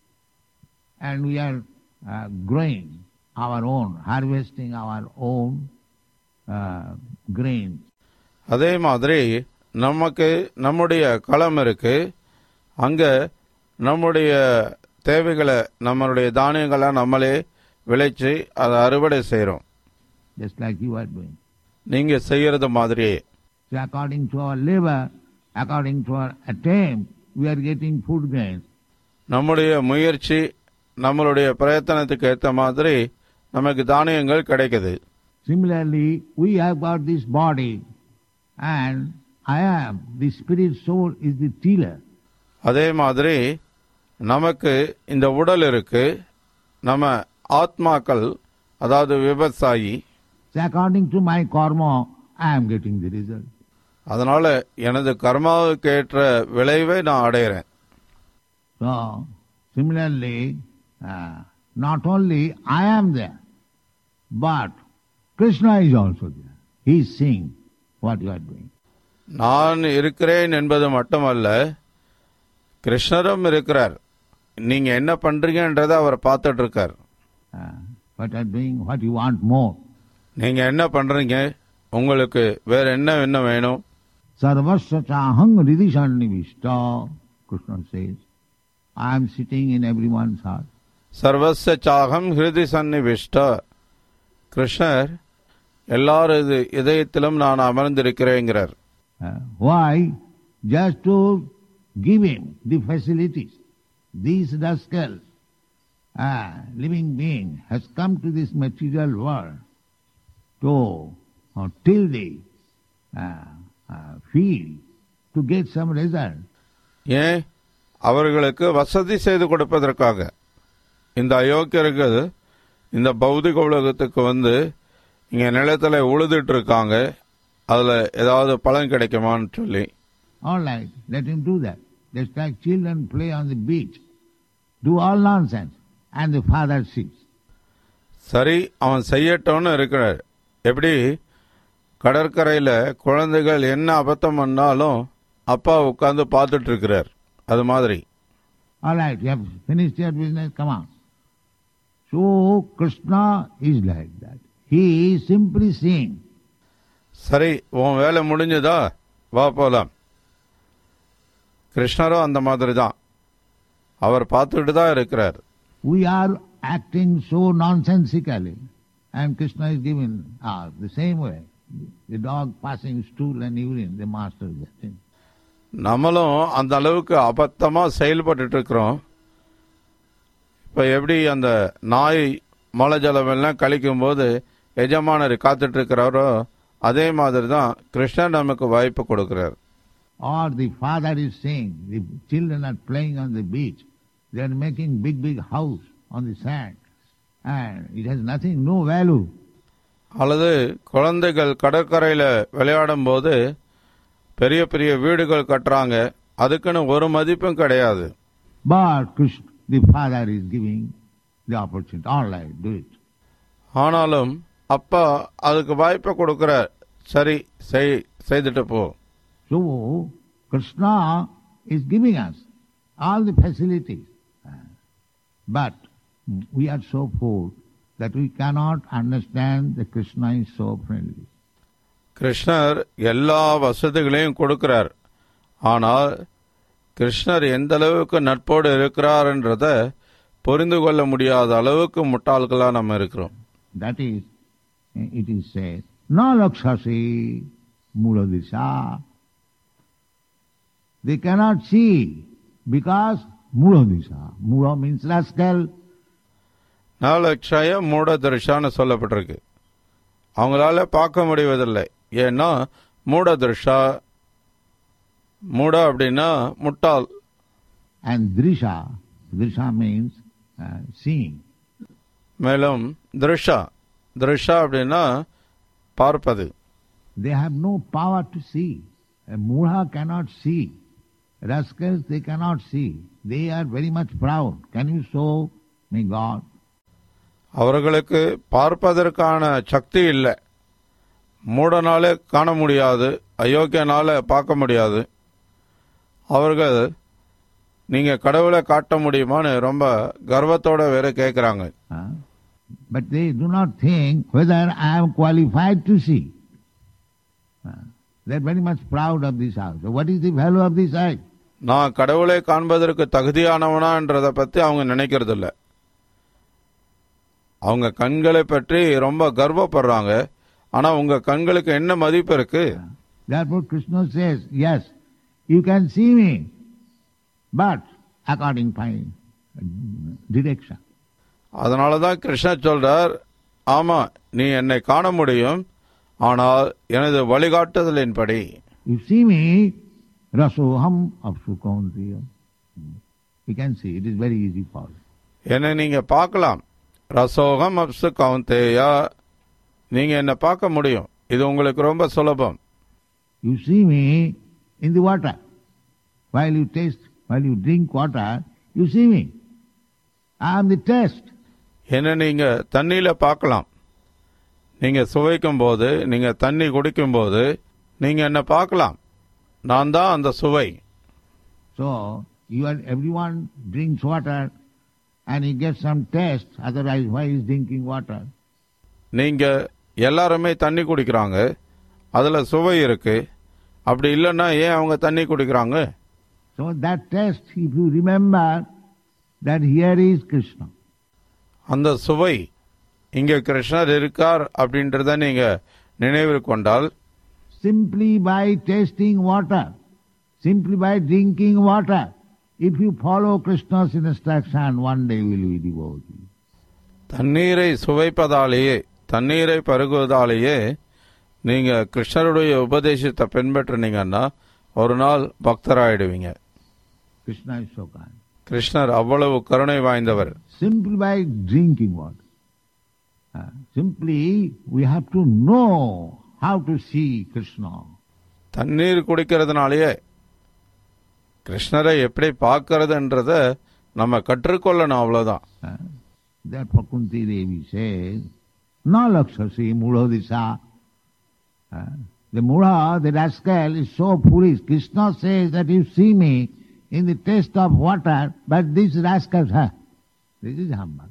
and we are uh, growing our own, harvesting our own uh, grains. அதே மாதிரி நமக்கு நம்முடைய களம் இருக்கு, அங்க நம்முடைய தேவைகளை நம்மளுடைய தானியங்களை நம்மளே விளைச்சு அதை அறுவடை செய்யறோம். Just like you are doing. நீங்க செய்யறது மாதிரியே. So according to our labor, according to our attempt, we are getting food grains. நம்முடைய முயற்சி, நம்மளுடைய பிரயத்தனத்துக்கு ஏற்ற மாதிரி நமக்கு தானியங்கள் கிடைக்குது. Similarly, we have got this body and I am, the spirit soul is the tiller. அதே மாதிரி நமக்கு இந்த உடல் இருக்கு, நம்ம ஆத்மாக்கள் அதாவது விவசாயி. So according to my karma, I am getting the result. அதனால எனது கர்மாவுக்கு ஏற்ற விளைவை நான் அடைகிறேன். So similarly, uh, not only I am there, but Krishna is also there. He is seeing what you are doing. நான் இருக்கிறேன் என்பது மட்டுமல்ல, கிருஷ்ணரும் இருக்கிறார். நீங்க என்ன பண்றீங்கன்றத அவர் பார்த்துட்டு இருக்கார். Uh, what you are doing, what you want more. நீங்க என்ன பண்றீங்க, உங்களுக்கு வேற என்ன என்ன வேணும்? Sarvasya chahang ridhisannivishta, Krishna says. I am sitting in everyone's heart. சர்வஸ்ய சாகம் ஹிருதி சன்னிவிஷ்ட. கிருஷ்ணர் எல்லாரது இதயத்திலும் நான் அமர்ந்திருக்கிறேங்கிறார். Uh, why? Just to give him the facilities. These rascals, uh, living being, has come to this material world to uh, till the uh, uh, field to get some result. ஏன்? அவர்களுக்கு வசதி செய்து கொடுப்பதற்காக. இந்த அயோக்கியர்கள் இந்த பௌதிக உலகத்துக்கு வந்து இங்க நிலத்துல உழுதுட்டு இருக்காங்க, அதுல ஏதாவது பலன் கிடைக்குமான்னு சொல்லி. All right, let him do that. Just like children play on the beach, do all nonsense, and the father sits. சரி, அவன் செய்யட்டோன்னு இருக்கிறார். எப்படி கடற்கரையில குழந்தைகள் என்ன அபத்தம் பண்ணாலும் அப்பா உட்கார்ந்து பார்த்துட்டு இருக்கிறார், அது மாதிரி. All right, you have finished your business, come on. So Krishna is like that. He is simply seeing. சரி, உன் வேலை முடிஞ்சதா, வா போலாம். கிருஷ்ணரும் அந்த மாதிரி தான், அவர் பார்த்துட்டு தான் இருக்கிறார். We are acting so nonsensically, and Krishna is giving us the same way. The dog passing stool and urine, the master is getting. நம்மளும் அந்த அளவுக்கு அபத்தமா செயல்பட்டு இருக்கிறோம். இப்ப எப்படி அந்த நாய் மலை ஜலம் எல்லாம் கழிக்கும் போது எஜமானர் காத்துட்டு இருக்கிறாரோ, அதே மாதிரி தான் கிருஷ்ணர் நமக்கு வாய்ப்பு கொடுக்கிறார். Or the father is saying, the children are playing on the beach, they are making big big house on the sand, and it has nothing, no value. அல்லது குழந்தைகள் கடற்கரையில விளையாடும் போது பெரிய பெரிய வீடுகள் கட்டுறாங்க, அதுக்குன்னு ஒரு மதிப்பும் கிடையாது. But Krishna, the father is giving the opportunity. All right, do it. ஆனாலும் அப்பா அதுக்கு வாய்ப்பை கொடுக்கிறார். சரி, செய்துட்டு போ. So Krishna is giving us all the facilities, but we are so poor that we cannot understand that Krishna is so friendly. கிருஷ்ணர் எல்லா வசதிகளையும் கொடுக்கிறார். ஆனால் கிருஷ்ணர் எந்த அளவுக்கு நட்போடு இருக்கிறார்ன்றத புரிந்து கொள்ள முடியாத அளவுக்கு முட்டாள்களா நம்ம இருக்கிறோம். That is, it is said, na lakshasi muladisha. They cannot see because muladisha. Mula means rascal. நாலக்ஷய மூட திருஷான்னு சொல்லப்பட்டிருக்கு. அவங்களால பார்க்க முடிவதில்லை. ஏன்னா மூட திருஷா, மூட அப்படின்னா முட்டாள். And drisha, drisha means uh, seeing. மேலும் திருஷா, திருஷா அப்படின்னா பார்ப்பது. They have no power to see. A mudha cannot see. Rascals, they cannot see. They are very much proud. Can you show me God? அவர்களுக்கு பார்ப்பதற்கான சக்தி இல்லை. மூடனாலே காண முடியாது, அயோக்கியனால பார்க்க முடியாது. அவர்கள் நீங்க கடவுளை காட்ட முடியுமான்னு ரொம்ப கர்வத்தோட வேற கேட்கிறாங்க. But they do not think whether I am qualified to see. They are very much proud of this house. So what is the value of this eye? நான் கடவுளை காண்பதற்கு தகுதியானவனான்றதை பத்தி அவங்க நினைக்கிறது இல்லை. அவங்க கண்களை பற்றி ரொம்ப கர்வப்படுறாங்க. ஆனா உங்க கண்களுக்கு என்ன மதிப்பு இருக்கு? Therefore Krishna says, yes, you can see me, but according to my direction. அதனாலதான் கிருஷ்ணர் சொல்றார், ஆமா நீ என்னை காண முடியும், ஆனால் எனது வழிகாட்டுதலின்படி. You see me, rasoham apsukauntriya. You can see, it is very easy for you. என்னை நீங்க பார்க்கலாம். ரசோகம் அப்சு கவுந்தேயா, நீங்க என்ன பார்க்க முடியும், இது உங்களுக்கு ரொம்ப சுலபம். You see me in the water. While you taste, while you drink water, you see me. I am the taste. என்ன நீங்க தண்ணியில பார்க்கலாம். நீங்க சுவைக்கும் போது, நீங்க தண்ணி குடிக்கும் போது நீங்க என்ன பார்க்கலாம், நான் தான் அந்த சுவை. So you are, everyone drinks water and he gets some taste, otherwise why is drinking water? நீங்க எல்லாருமே தண்ணி குடிக்கிறாங்க, அதுல சுவை இருக்கு. அப்படி இல்லைன்னா ஏன் அவங்க தண்ணி குடிக்கிறாங்க? So that taste, if you remember that here is Krishna. அந்த சுவை இங்க கிருஷ்ணர் இருக்கார் அப்படின்றத நீங்க நினைவில் கொண்டால், Simply by tasting water, simply by drinking water, if you follow Krishna's instruction, one day you will be devotee. தண்ணீரை சுவைப்பதாலேயே, தண்ணீரை பருகுவதாலேயே நீங்க கிருஷ்ணருடைய உபதேசத்தை பின்பற்றினீங்கன்னா ஒரு நாள் பக்தராயிடுவீங்க. Krishna is so kind. கிருஷ்ணர் அவ்வளவு கருணை வாய்ந்தவர். Simply by drinking water. Uh, simply we have to know how to see Krishna. தண்ணீர் குடிக்கிறதுனாலேயே கிருஷ்ணரை எப்படி பார்க்கறதுன்றத நம்ம கற்றுக்கொள்ளணும், அவ்வளவுதான். Uh, therefore Kunti Devi says, "Na lakshasi mudhodisa." Uh, the mudha, the rascal, is so foolish. Krishna says that you see me in the taste of water, but this rascal, huh? This is humbug.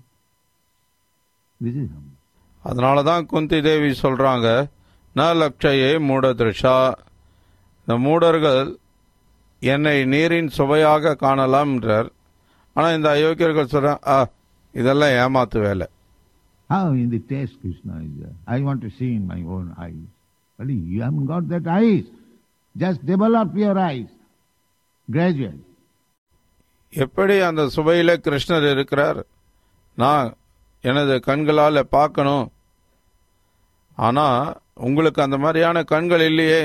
This is humbug. அதனாலதான் குந்தி தேவி சொல்றாங்க, ந லக்ஷயே மூட திருஷா, இந்த மூடர்கள் என்னை நீரின் சுவையாக காணலாம் என்றார். ஆனா இந்த அயோக்கியர்கள் சொல்றாங்க, இதெல்லாம் ஏமாத்து வேலை. How in the taste Krishna is there? I want to see in my own eyes. But you haven't got that eyes. Just develop your eyes gradually. எப்படி அந்த சுவையில கிருஷ்ணர் இருக்கிறார், நான் எனது கண்களால் பார்க்கணும். ஆனா உங்களுக்கு அந்த மாதிரியான கண்கள் இல்லையே.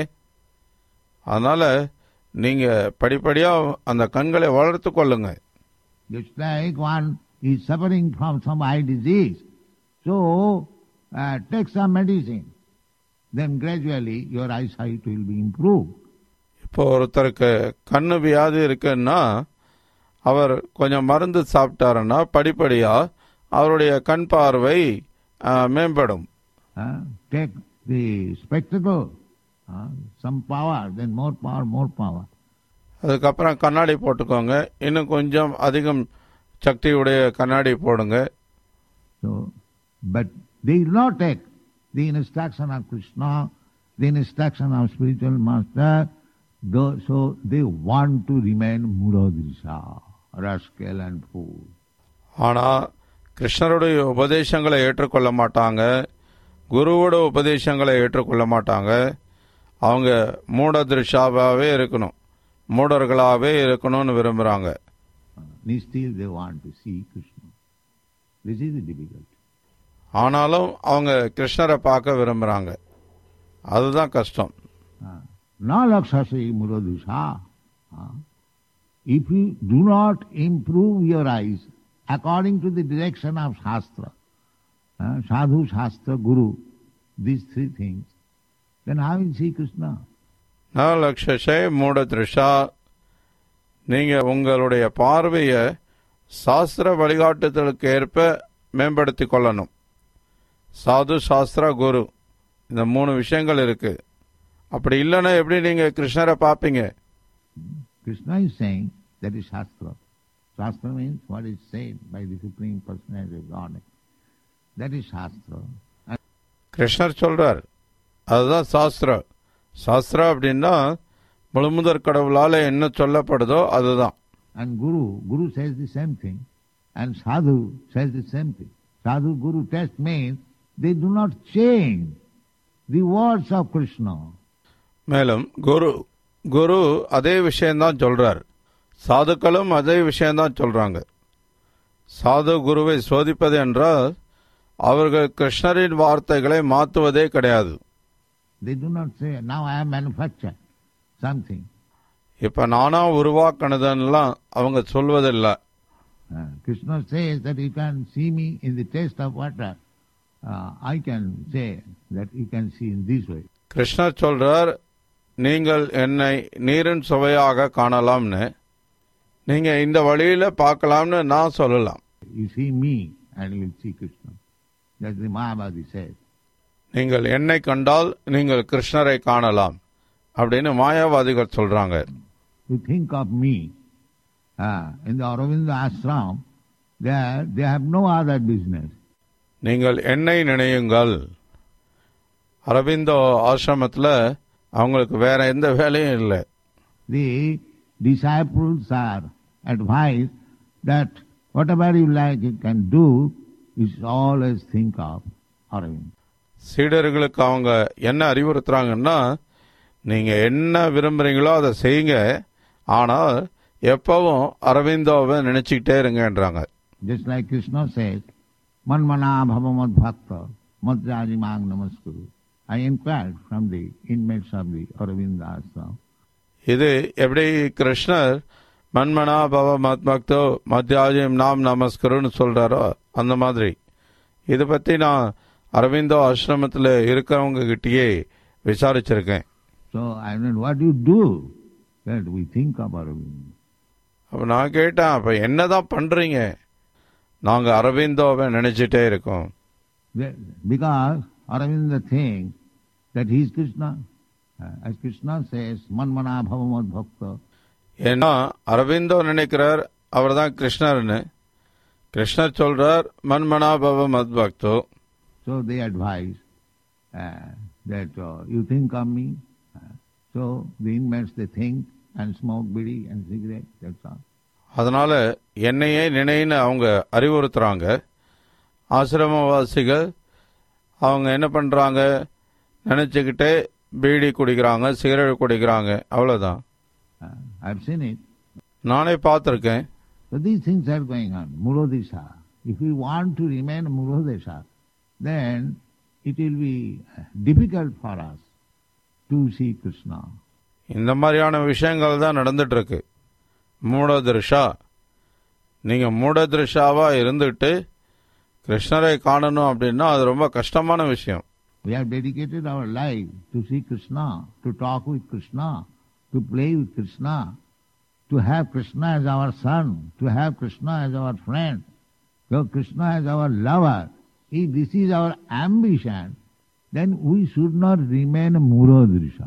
அதனால நீங்க படிப்படியா அந்த கண்களை வளர்த்து கொள்ளுங்க. Just like one is suffering from some eye disease, so uh, take some medicine, then gradually your eyesight will be improved. இப்போ ஒருத்தருக்கு கண்ணு வியாதி இருக்குன்னா அவர் கொஞ்சம் மருந்து சாப்பிட்டாருன்னா படிப்படியா அவருடைய கண் பார்வை மேம்படும். Uh, take the spectacle, uh, some power, then more power, more power. அதுக்கப்புறம் கண்ணாடி போட்டுக்கோங்க, இன்னும் கொஞ்சம் அதிகம் சக்தியுடைய கண்ணாடி போடுங்க. So, but they will not take the instruction of Krishna, the instruction of spiritual master, though, so they want to remain muradrisha, rascal and fool. ஆனா கிருஷ்ணருடைய உபதேசங்களை ஏற்றுக்கொள்ள மாட்டாங்க, குருவோட உபதேசங்களை ஏற்றுக்கொள்ள மாட்டாங்க. அவங்க மூட திருஷாவாவே இருக்கணும், மூடர்களாவே இருக்கணும்னு விரும்புறாங்க. Still they want to see Krishna. This is the difficulty. ஆனாலும் அவங்க கிருஷ்ணரை பார்க்க விரும்புறாங்க, அதுதான் கஷ்டம். Na lakshasi muradrisha. If you do not improve your eyes according to the direction of Shastra, uh, Sadhu, Shastra, Guru, these three things, then how will you see Krishna? ந லக்ஷே மூட திருஷா, நீங்க உங்களுடைய பார்வையை சாஸ்திர வழிகாட்டுதலுக்கு ஏற்ப மேம்படுத்தி கொள்ளணும். சாது, சாஸ்திர, குரு, இந்த மூணு விஷயங்கள் இருக்கு. அப்படி இல்லைன்னா எப்படி நீங்க கிருஷ்ணரை பார்ப்பீங்க? Krishna is saying that is Shastra. Shastra means what is said by the Supreme Personality of Godhead. That is Shastra. கிருஷ்ணர் சொல்றார், அதுதான் சாஸ்திர. சாஸ்திரா அப்படின்னா முழுமுதற் கடவுளால என்ன சொல்லப்படுதோ அதுதான். And Guru, Guru says the same thing, and Sadhu says the same thing. Sadhu, Guru test means they do not change the words of Krishna. மேலும் குரு குரு அதே விஷயம்தான் சொல்றார், சாதுக்களும் அதே விஷயம்தான் சொல்றாங்க. சாது குருவை சோதிப்பது என்றால் அவர்கள் கிருஷ்ணரின் வார்த்தைகளை மாற்றுவதே கிடையாது. They do not say, now I have manufactured something. இப்ப நானா உருவாக்கினதெல்லாம் அவங்க சொல்வதில்லை. Uh, Krishna says that you can see me in the taste of water. Uh, I can say that you can see in this way. கிருஷ்ணர் சொல்றார், நீங்கள் என்னை நீரின் சுவையாக காணலாம்னு, நீங்க இந்த வழியில பார்க்கலாம்னு நான் சொல்லலாம். You see me and you will see Krishna. That's the Mahabharata says. நீங்கள் என்னை கண்டால் நீங்கள் கிருஷ்ணரை காணலாம் அப்படின்னு மாயாவாதிகள் சொல்றாங்க. You think of me. Uh, in the Aurobindo ashram, there they have no other business. நீங்கள் என்னை நினையுங்கள். அரவிந்தோ ஆசிரமத்தில் அவங்களுக்கு வேற எந்த வேலையும் இல்லை. The disciples are advised that whatever you like you can do, is always think of Aurobindo. சீடர்களுக்கு அவங்க என்ன அறிவுறுத்துறாங்கன்னா, நீங்க என்ன விரும்புறீங்களோ அதை செய்யுங்க, ஆனால் எப்பவும் அரவிந்தோவை நினைச்சுக்கிட்டே இருங்கன்றாங்க. Just like Krishna says, Manmana bhava mad bhakta madhyaji mang namaskuru. I inquired from the inmates of the Aurobindo ashram. இது எப்படி கிருஷ்ணர் மன்மனா பவ மத் பக்தோ மத்யாஜிம் நாம் நமஸ்கருன்னு சொல்றாரோ அந்த மாதிரி இதை பத்தி நான் அரவிந்தோ ஆசிரமத்தில் இருக்கிறவங்க கிட்டயே விசாரிச்சிருக்கேன். So I mean, what do you do that we think of Aurobindo? அப்ப நான் கேட்டேன், அப்ப என்னதான் பண்றீங்க? நாங்க அரவிந்தோவை நினைச்சிட்டே இருக்கோம். Because Aurobindo thinks that he is Krishna. As Krishna says, Manmana bhavamad bhakta. ஏன்னா அரவிந்தோ நினைக்கிறார் அவர் தான் கிருஷ்ணர்னு. கிருஷ்ணர் சொல்றார் மன்மனா பவ மத் பக்தோ. So they advise uh, that uh, you think of me. Uh, so the inmates they think and smoke bidi and cigarette. That's all. அதனால என்னையே நினைன்னு அவங்க அறிவுறுத்துறாங்க. ஆசிரமவாசிகள் அவங்க என்ன பண்றாங்க, நினைச்சுக்கிட்டே பீடி குடிக்கிறாங்க, சிகரெட் குடிக்கிறாங்க, அவ்வளவுதான். I've seen it. நானே பார்த்திருக்கேன். So these things are going on. Murodesha. If we want to remain Murodesha, then it will be difficult for us to see Krishna. இந்த மாதிரியான விஷயங்கள் தான் நடந்துட்டு இருக்கு. மூடதிருஷா, நீங்க மூடதிருஷாவா இருந்துட்டு கிருஷ்ணரை காணணும் அப்படின்னா அது ரொம்ப கஷ்டமான விஷயம். We have dedicated our life to see Krishna, to talk with Krishna, to play with Krishna, to have Krishna as our son, to have Krishna as our friend, to have Krishna as our lover. If this is our ambition, then we should not remain Murodrisha.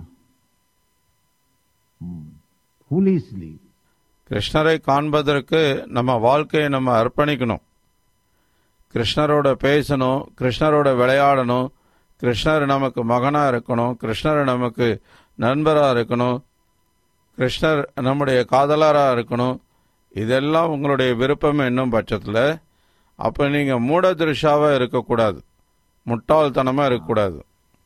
Hmm. Foolishly. கிருஷ்ணரை காண்பதற்கு நம்ம வாழ்க்கையை நம்ம அர்ப்பணிக்கணும். கிருஷ்ணரோட பேசணும், கிருஷ்ணரோட விளையாடணும், கிருஷ்ணர் நமக்கு மகனா இருக்கணும், கிருஷ்ணர் நமக்கு நண்பரா இருக்கணும், கிருஷ்ணர் நம்முடைய காதலரா இருக்கணும். இதெல்லாம் உங்களுடைய விருப்பம் என்னும் பட்சத்தில் அப்ப நீங்க மூட திருஷாவா இருக்கக்கூடாது, முட்டாள்தனமா இருக்கக்கூடாது.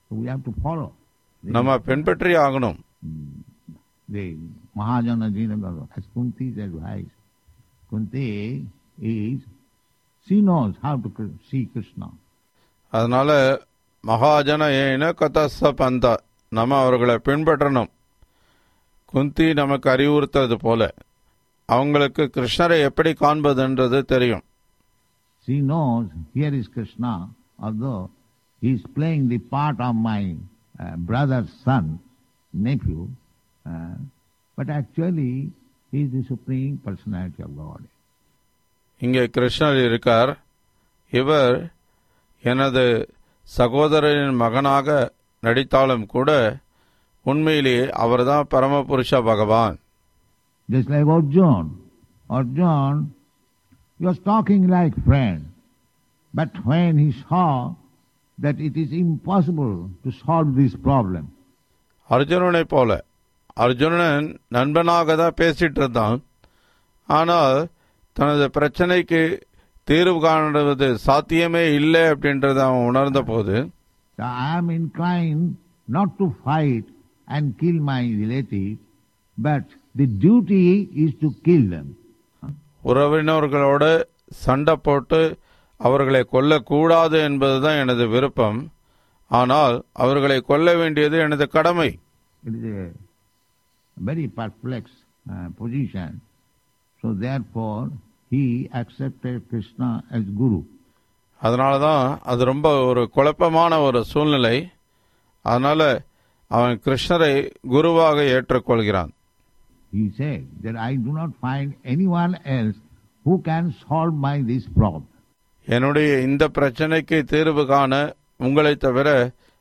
நம்ம பின்பற்றி ஆகணும். The Mahajana Jinagara, as Kunti's advice, Kunti is, she knows how to see Krishna. அதனால மகாஜன ஏன கதச பந்தா, நம்ம அவர்களை பின்பற்றணும். குந்தி நமக்கு அறிவுறுத்தது போல அவங்களுக்கு கிருஷ்ணரை எப்படி காண்பதுன்றது தெரியும். She knows here is Krishna, although he is playing the part of my uh, brother's son, nephew, uh, but actually he is the supreme personality of God. இங்கே கிருஷ்ணர் இருக்கார், இவர் எனது சகோதரனின் மகனாக நடித்தாலும் கூட உண்மையிலேயே அவர்தான் பரமபுருஷ பகவான். Just like Arjun. Arjun, he was talking like friend, but when he saw that it is impossible to solve this problem. அர்ஜுனனை போல அர்ஜுனன் நண்பனாக தான் பேசிட்டு இருந்தான், ஆனால் தனது பிரச்சனைக்கு தீர்வு காணுவது சாத்தியமே இல்லை அப்படின்றத அவன் உணர்ந்த போது, I am inclined not to fight and kill my relatives, but the duty is to kill them. உறவினர்களோட சண்டை போட்டு அவர்களை கொல்லக்கூடாது என்பதுதான் எனது விருப்பம், ஆனால் அவர்களை கொல்ல வேண்டியது எனது கடமை. It is a very perplexed uh, position. So therefore he accepted Krishna as Guru. அதனாலதான் அது ரொம்ப ஒரு குழப்பமான ஒரு சூழ்நிலை. அதனால அவன் கிருஷ்ணரை குருவாக ஏற்றுக்கொள்கிறான். He said that I do not find anyone else who can solve my this problem. என்னுடைய இந்த பிரச்சனைக்கு தீர்வு காண உங்களை தவிர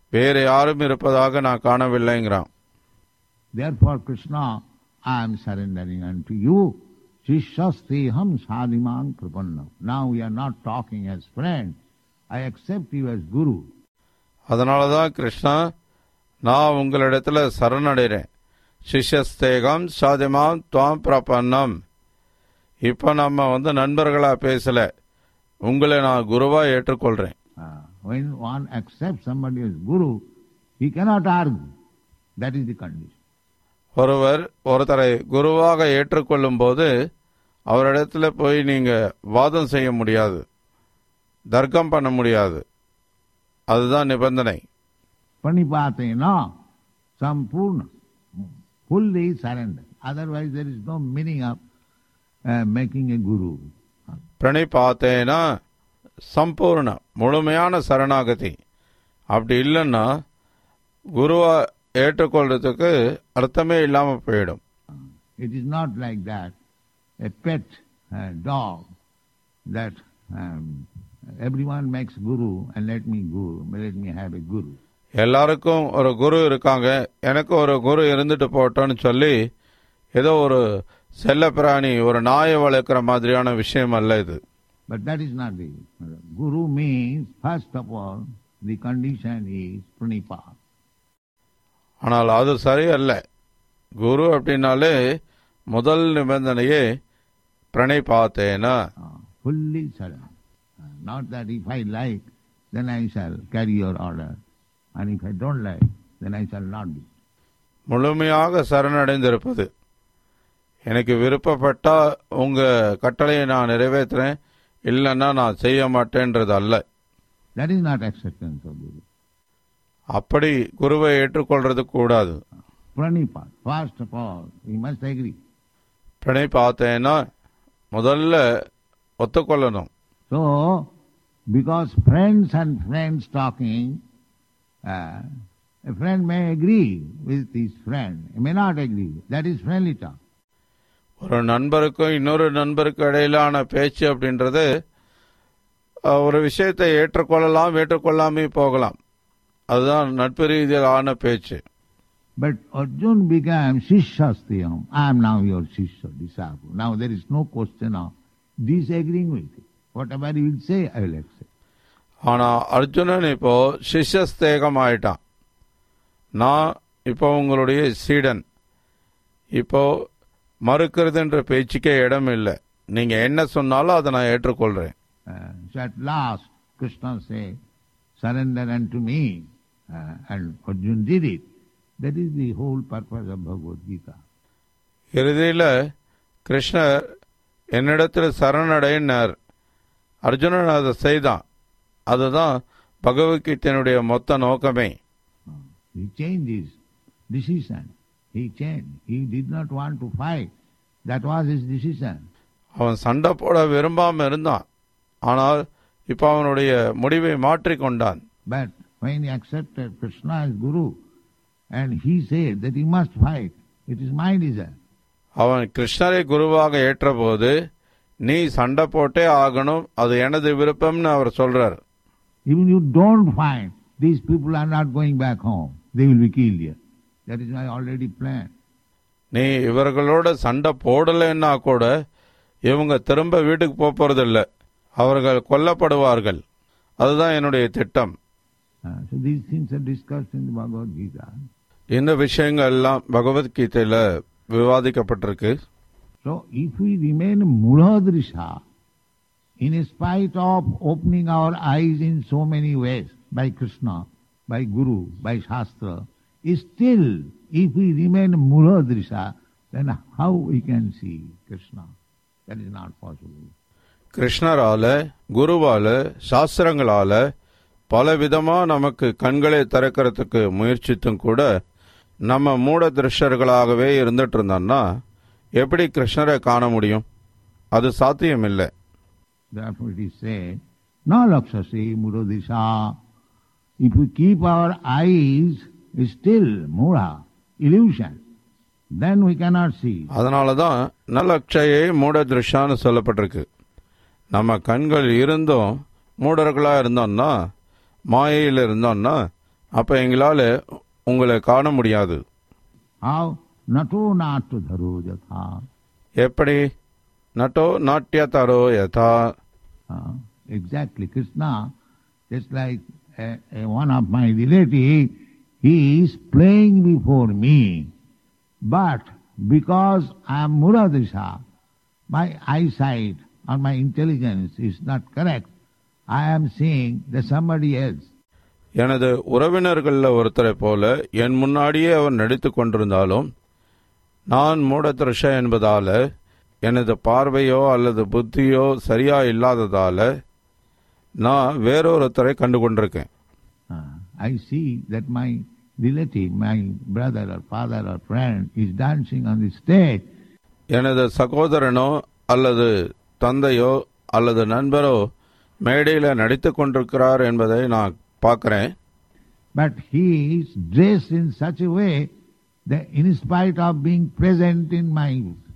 வேறு யாரும் இருப்பதாக நான் காணவில்லைங்கிறான். Therefore, Krishna, I am surrendering unto you. Shishasteham sadhimang prapanna. Now we are not talking as friends. I accept you as Guru. அதனாலதான் கிருஷ்ணா, நான் உங்களிடத்துல சரணடைறேன். சிஷ்யஸ்தேகம் சாதிமாம் துவாம் பிரபன்னம். இப்ப நம்ம வந்து நண்பர்களா பேசல, உங்களை நான் குருவா ஏற்றுக்கொள்றேன். Uh, when one accepts somebody as Guru, he cannot argue. That is the condition. ஒருவர் ஒருத்தரை குருவாக ஏற்றுக்கொள்ளும் போது அவரிடத்துல போய் நீங்க வாதம் செய்ய முடியாது, தர்க்கம் பண்ண முடியாது. அதுதான் நிபந்தனை. Pranipatena sampurna, fully surrender. Otherwise there is no meaning of uh, making a guru. பிரணிபாத்தேனா சம்பூர்ண, முழுமையான சரணாகதி. அப்படி இல்லைன்னா குருவா ஏற்றுக்கொள்றதுக்கு அர்த்தமே இல்லாம போயிடும். It is not like that a pet uh, dog that um, everyone makes guru and let me guru, let me have a guru. எல்லாருக்கும் ஒரு குரு இருக்காங்க, எனக்கு ஒரு குரு இருந்துட்டு போட்டோன்னு சொல்லி ஏதோ ஒரு செல்ல பிராணி, ஒரு நாயை வளர்க்கிற மாதிரியான விஷயம் அல்ல இது. But that is not the guru. Means first of all the condition is pranipat. ஆனால் அது சரியல்ல. குரு அப்படின்னாலே முதல் நிபந்தனையே பிரணிபாத்தேனா, fully surrender. Not that if I like then I shall carry your order, and if I don't like then I shall not do. முழுமையாக சரணடைந்திருப்பது. எனக்கு விருப்பப்பட்டா உங்க கட்டளையை நான் நிறைவேற்றுறேன், இல்லைன்னா நான் செய்ய மாட்டேன்றது அல்ல. That is not acceptance of Guru. அப்படி குருவை ஏற்றுக்கொள்றது கூடாது. Pranipat, first of all we must agree. பிரணிபாத்தேனா முதல்ல ஒத்துக்கொள்ளணும். So because friends and friends talking, uh, a friend may agree with his friend, he may not agree. That is friendly talk. ஒரு நண்பருக்கும் இன்னொரு நண்பருக்கு இடையிலான பேச்சு அப்படின்றது ஒரு விஷயத்தை ஏற்றுக்கொள்ளலாம், ஏற்றுக்கொள்ளாமே போகலாம். அதுதான் நட்பு ரீதியிலான பேச்சு. But Arjun became Shishastiyam. I am now your Shishya, disciple. Now there is no question of disagreeing with it. Whatever you will say, I will accept. ஆனா அர்ஜுனன் இப்போ சிஷ்யஸ்தேகம் ஆயிட்டான். நான் இப்போ உங்களுடைய சீடன். இப்போ மறுக்கிறதுன்ற பேச்சுக்கே இடம் இல்லை. நீங்க என்ன சொன்னாலும் அதை நான் ஏற்றுக்கொள்றேன். Uh, so at last Krishna said, surrender unto me, uh, and Arjun did it. That is the whole purpose of Bhagavad Gita. இறுதியில கிருஷ்ணர் என்னிடத்தில் சரணடையினார், அர்ஜுனன் அதை செய்தான். அதுதான் பகவத்கீதையினுடைய மொத்த நோக்கமே. He changed his decision. He changed. He did not want to fight. That was his decision. அவன் சண்டை போட விரும்பாம இருந்தான், ஆனால் இப்ப அவனுடைய முடிவை மாற்றிக்கொண்டான். But when he accepted Krishna as Guru, and he said that he must fight, it is my desire. அவன் கிருஷ்ணரை குருவாக ஏற்ற போது நீ சண்டை போட்டே ஆகணும், அது எனது விருப்பம்னு அவர் சொல்றார். Even you don't fight, these people are not going back home. They will be killed here. That is my already plan. நீ இவர்களோட சண்டை போடலைன்னா கூட இவங்க திரும்ப வீட்டுக்கு போறதில்லை, அவர்கள் கொல்லப்படுவார்கள். அதுதான் என்னுடைய திட்டம். Uh, so these things are discussed in the Bhagavad Gita. இந்த விஷயங்கள் எல்லாம் பகவத்கீதையில விவாதிக்கப்பட்டிருக்கு. So if we remain Muladrisha, in spite of opening our eyes in so many ways, by Krishna, by Guru, by Shastra, still if we remain Muladrisha, then how we can see Krishna? That is not possible. கிருஷ்ணரால, குருவால, சாஸ்திரங்களால பல விதமா நமக்கு கண்களை திறக்கிறதுக்கு முயற்சித்தும் கூட நம்ம மூட திருஷ்யர்களாகவே இருந்துட்டு இருந்தோம்னா எப்படி கிருஷ்ணரை காண முடியும்? அது சாத்தியம் இல்லை. Therefore it is said, na lakshasi muradisha. If we keep our eyes still, mura, illusion, then we cannot see. அதனாலதான் நலக்ஷயை மூட திருஷ்யான்னு சொல்லப்பட்டிருக்கு. நம்ம கண்கள் இருந்தும் மூடர்களா இருந்தோம்னா, மாயையில் இருந்தோம்னா அப்ப எங்களால உங்களை காண முடியாது. How? Nato natto dharo jatha. எப்படி? நட்டோ நாட்டிய தரோ யதா. Uh, exactly. Krishna, just like a, a, one of my relatives, he is playing before me. But because I am Muradrisha, my eyesight or my intelligence is not correct, I am seeing that somebody else. எனது உறவினர்களில் ஒருத்தரை போல என் முன்னாடியே அவர் நடித்து கொண்டிருந்தாலும் நான் மூடதிருஷ என்பதால எனது பார்வையோ அல்லது புத்தியோ சரியா இல்லாததால நான் வேறொருத்தரை கண்டு கொண்டிருக்கேன். I see that my relative, my brother or father or friend is dancing on the stage. எனது சகோதரனோ அல்லது தந்தையோ அல்லது நண்பரோ மேடையில் நடித்து கொண்டிருக்கிறார் என்பதை நான் பார்க்கிறேன். But he is dressed in such a way that in spite of being present in my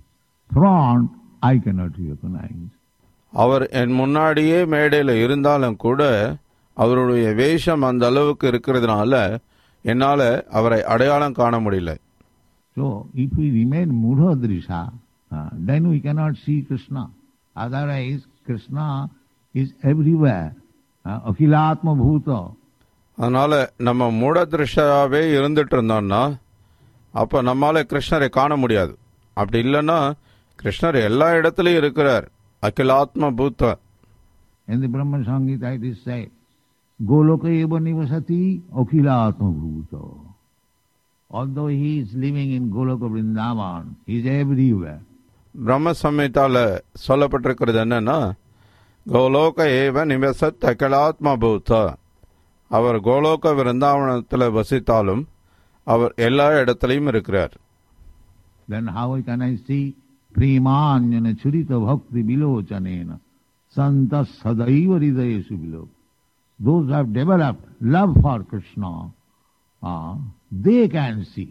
front, I cannot recognize. அவர் என் முன்னாடியே மேடையில் இருந்தாலும் கூட அவருடைய வேஷம் அந்த அளவுக்கு இருக்கிறதுனால என்னால அவரை அடையாளம் காண முடியல. So if we remain Murhadrisha, uh, then we cannot see Krishna. Otherwise, Krishna is everywhere. Akhilatma bhuta. அதனால நம்ம மூடதிருஷ்டாவே இருந்துட்டு இருந்தோம்னா அப்ப நம்மால கிருஷ்ணரை காண முடியாது. அப்படி இல்லைன்னா கிருஷ்ணர் எல்லா இடத்துலயும் இருக்கிறார். அகிலாத்ம பூத்த. In the Brahma Samhita it is said, Goloka eva nivasati akhilatma bhuta. Although he is living in Goloka Vrindavan, he is everywhere. பிரம்ம சம்ஹிதால சொல்லப்பட்டிருக்கிறது என்னன்னா, கோலோக ஏவ நிவசத் அகிலாத்ம பூத்த. அவர் கோலோக விருந்தாவனத்தில் வசித்தாலும் அவர் எல்லா இடத்திலையும் இருக்கிறார். Then how can I see Premanyana Churita Bhakti Vilochanena Santa Sadaiva Hridayesu Vilok? Those who have developed love for Krishna, uh, they can see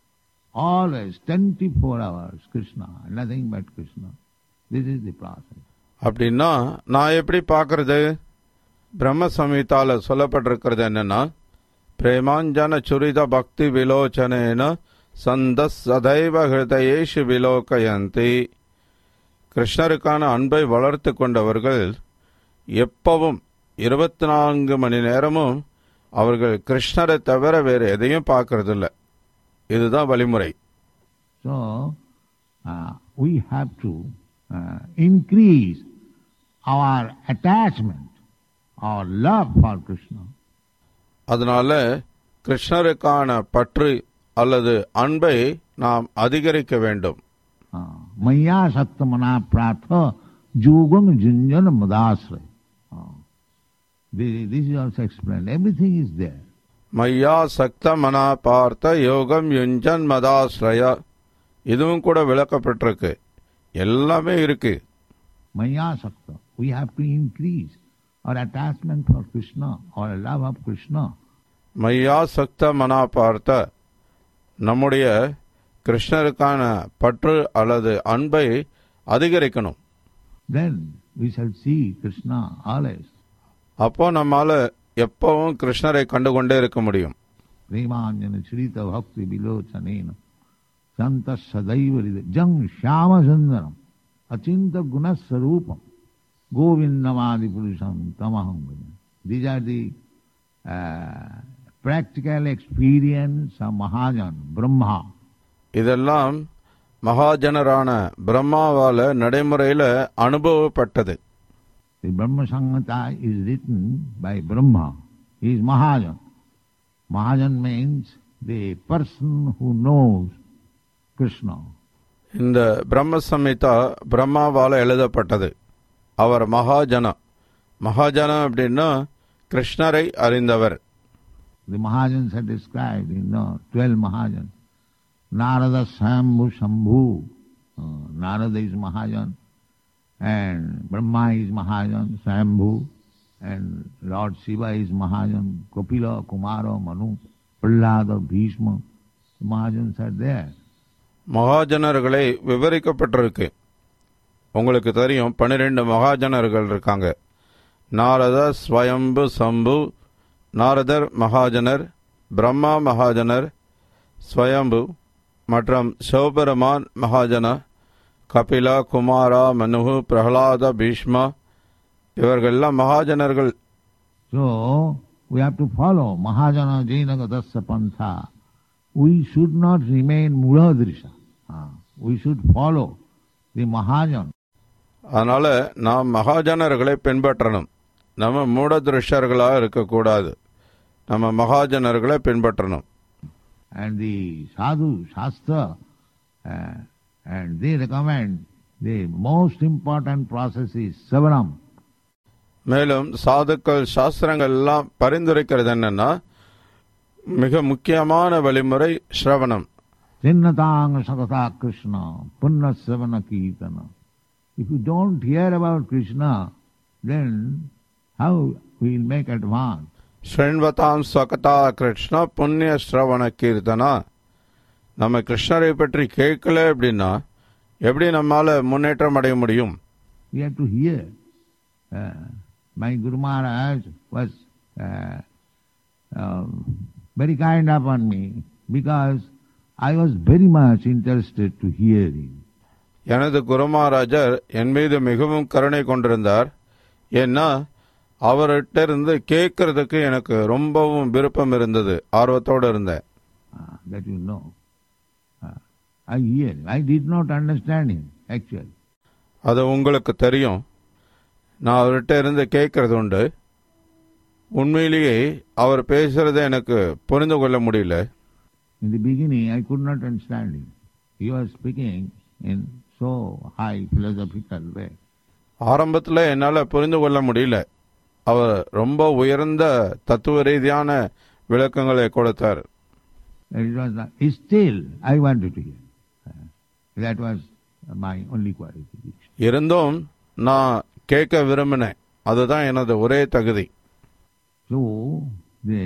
always twenty-four hours Krishna, nothing but Krishna. This is the process. அப்படின்னா நான் எப்படி பார்க்கறது? பிரம்ம சம்ஹிதால சொல்லப்பட்டிருக்கிறது என்னன்னா, பிரேமாஞ்சன சுரித பக்தி விலோச்சனேன சந்த சதைவ ஹிருதயேஷு விலோகயந்தி. கிருஷ்ணருக்கான அன்பை வளர்த்து கொண்டவர்கள் எப்பவும் இருபத்தி நான்கு மணி நேரமும் அவர்கள் கிருஷ்ணரை தவிர வேறு எதையும் பார்க்கறதில்லை. இதுதான் வழிமுறை. So uh, we have to uh, increase our attachment, our love for Krishna. அதனால கிருஷ்ணருக்கான பற்று அல்லது அன்பை நாம் அதிகரிக்க வேண்டும். மையா சக்தமனா பிரார்த்த ஜூகம் ஜுஞ்சன மதாஸ்ரய. This is also explained. Everything is there. மையா சக்த மனா பார்த்த யோகம் யுஞ்சன் மதாஸ்ரய. இதுவும் கூட விளக்கப்பட்டிருக்கு. எல்லாமே இருக்கு. மையா சக்த. We have to increase our attachment for Krishna, our love of Krishna. மையா சக்த மனா பார்த்த, நம்முடைய கிருஷ்ணருக்கான பற்று அல்லது அன்பை அதிகரிக்கணும். Then we shall see Krishna always. அப்போ நம்மால எப்பவும் கிருஷ்ணரை கண்டுகொண்டே இருக்க முடியும். Premanyana Chirita Bhakti Vilochanena Santa Sadaiva Jang Shyama Sundaram Achinta Gunasarupam Govindamadi Purusham Tamaham. These are the uh, practical experience of Mahajan, Brahma. இதெல்லாம் மகாஜனரான பிரம்மாவால நடைமுறையில அனுபவப்பட்டது. The Brahma Samhita is written by Brahma. He is Mahajan. Mahajan means the person who knows Krishna. இந்த பிரம்ம சம்ஹிதா பிரம்மாவால எழுதப்பட்டது. அவர் மகாஜன. மகாஜன அப்படின்னா கிருஷ்ணரை அறிந்தவர். The Mahajans are described in the twelve Mahajans. Narada Swayambhu Shambhu. Uh, Narada is Mahajan. And Brahma is Mahajan, Swayambhu. And Lord Shiva is Mahajan. Kapila, Kumara, Manu, Prahlada, Bhishma. The Mahajans are there. மகாஜனர்களை விவரிக்கப்பட்டிருக்கு. உங்களுக்கு தெரியும், பன்னிரெண்டு மகாஜனர்கள் இருக்காங்க. நாரத, ஸ்வயம்பு, சம்பு, நாரதர் மகாஜனர், பிரம்மா மகாஜனர், ஸ்வயம்பு மற்றும் சிவபெருமான் மகாஜன, கபிலா, குமாரா, மனு, பிரகலாத, பீஷ்மா இவர்களெல்லாம் மகாஜனர்கள். So we have to follow Mahajana Jainagadasya Pantha. We should not remain Muladrisha. Uh, we should follow the Mahajan. அதனால நாம் மகாஜனர்களை பின்பற்றணும். நம்ம மூடதிருஷ்யர்களாக இருக்கக்கூடாது. நம்ம மகாஜனர்களை பின்பற்றணும். And the sadhu shastra, uh, and they recommend the most important process is savanam. மேலும் சாதுக்கள் சாஸ்திரங்கள் எல்லாம் பரிந்துரைக்கிறது என்னன்னா, மிக முக்கியமான வழிமுறை ஸ்ரவணம். Chinnatang sakata Krishna punna savana kirtana. If you don't hear about Krishna, then how we will make advance? ஸ்ரீன்வதாம் ஸ்வகதா Krishna புண்ணிய ஸ்ரவண கீர்த்தனா. நம்ம கிருஷ்ணரை பற்றி கேட்கல அப்படின்னா எப்படி நம்மால முன்னேற்றம் அடைய முடியும்? We have to hear. Uh, my Guru Maharaj was uh, uh, very kind upon me because I was very much interested to hear him. எனது குருமகாராஜர் என் மீது மிகவும் கருணை கொண்டிருந்தார். ஏன்னா அவர்கிட்ட இருந்து கேட்கறதுக்கு எனக்கு ரொம்பவும் விருப்பம் இருந்தது, ஆர்வத்தோடு இருந்தேன். Uh, that you know. Uh, I hear. I did not understand him actually. அது உங்களுக்கு தெரியும். நான் அவர்கிட்ட இருந்து கேட்கறது உண்டு. உண்மையிலேயே அவர் பேசுறதை எனக்கு புரிந்து கொள்ள முடியல. In the beginning, I could not understand him. He was speaking in so high philosophical way. ஆரம்பத்தில் என்னால் புரிந்து கொள்ள முடியல. அவர் ரொம்ப உயர்ந்த தத்துவ ரீதியான விளக்கங்களை கொடுத்தார். It was not, still, I wanted to hear. That was my only qualification. இருந்தும் நான் கேட்க விரும்பினேன். அதுதான் எனது ஒரே தகுதி. So, the,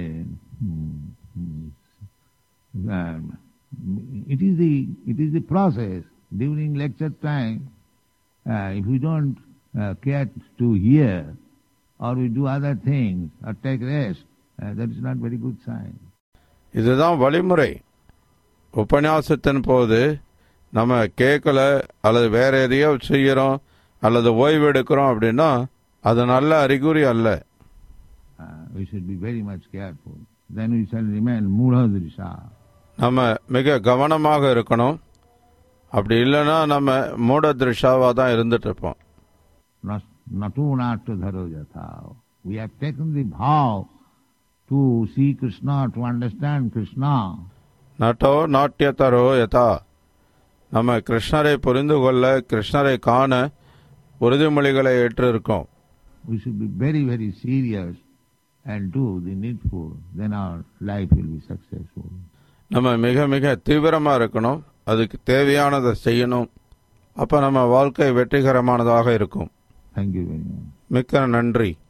um, it is the it is the process. During lecture time, uh, if we don't uh, care to hear, or we do other things, or take rest, uh, that is not very good sign. இதுதான் வழிமுறை. உபன்யாசத்தின் போது நம்ம கேட்கல அல்லது வேற எதையோ செய்கிறோம் அல்லது ஓய்வு எடுக்கிறோம் அப்படின்னா அது நல்ல அறிகுறி அல்ல. Uh, we should be very much careful. Then we shall remain Muladrisha. நம்ம மிக கவனமாக இருக்கணும். அப்படி இல்லைன்னா நம்ம மூட திருஷாவா தான் இருந்துட்டு இருப்போம். Natu natu dharo jatha. We have taken the vow to see Krishna, to understand Krishna. நட்டோ நாட்டியத்தரோ யதா. நம்ம கிருஷ்ணரை புரிந்து கொள்ள, கிருஷ்ணரை காண உறுதிமொழிகளை ஏற்றிருக்கோம். We should be very, very serious and do the needful. Then our life will be successful. நம்ம மிக மிக தீவிரமா இருக்கணும், அதுக்கு தேவையானதை செய்யணும். அப்ப நம்ம வாழ்க்கை வெற்றிகரமானதாக இருக்கும். Thank you very much. மிக்க நன்றி.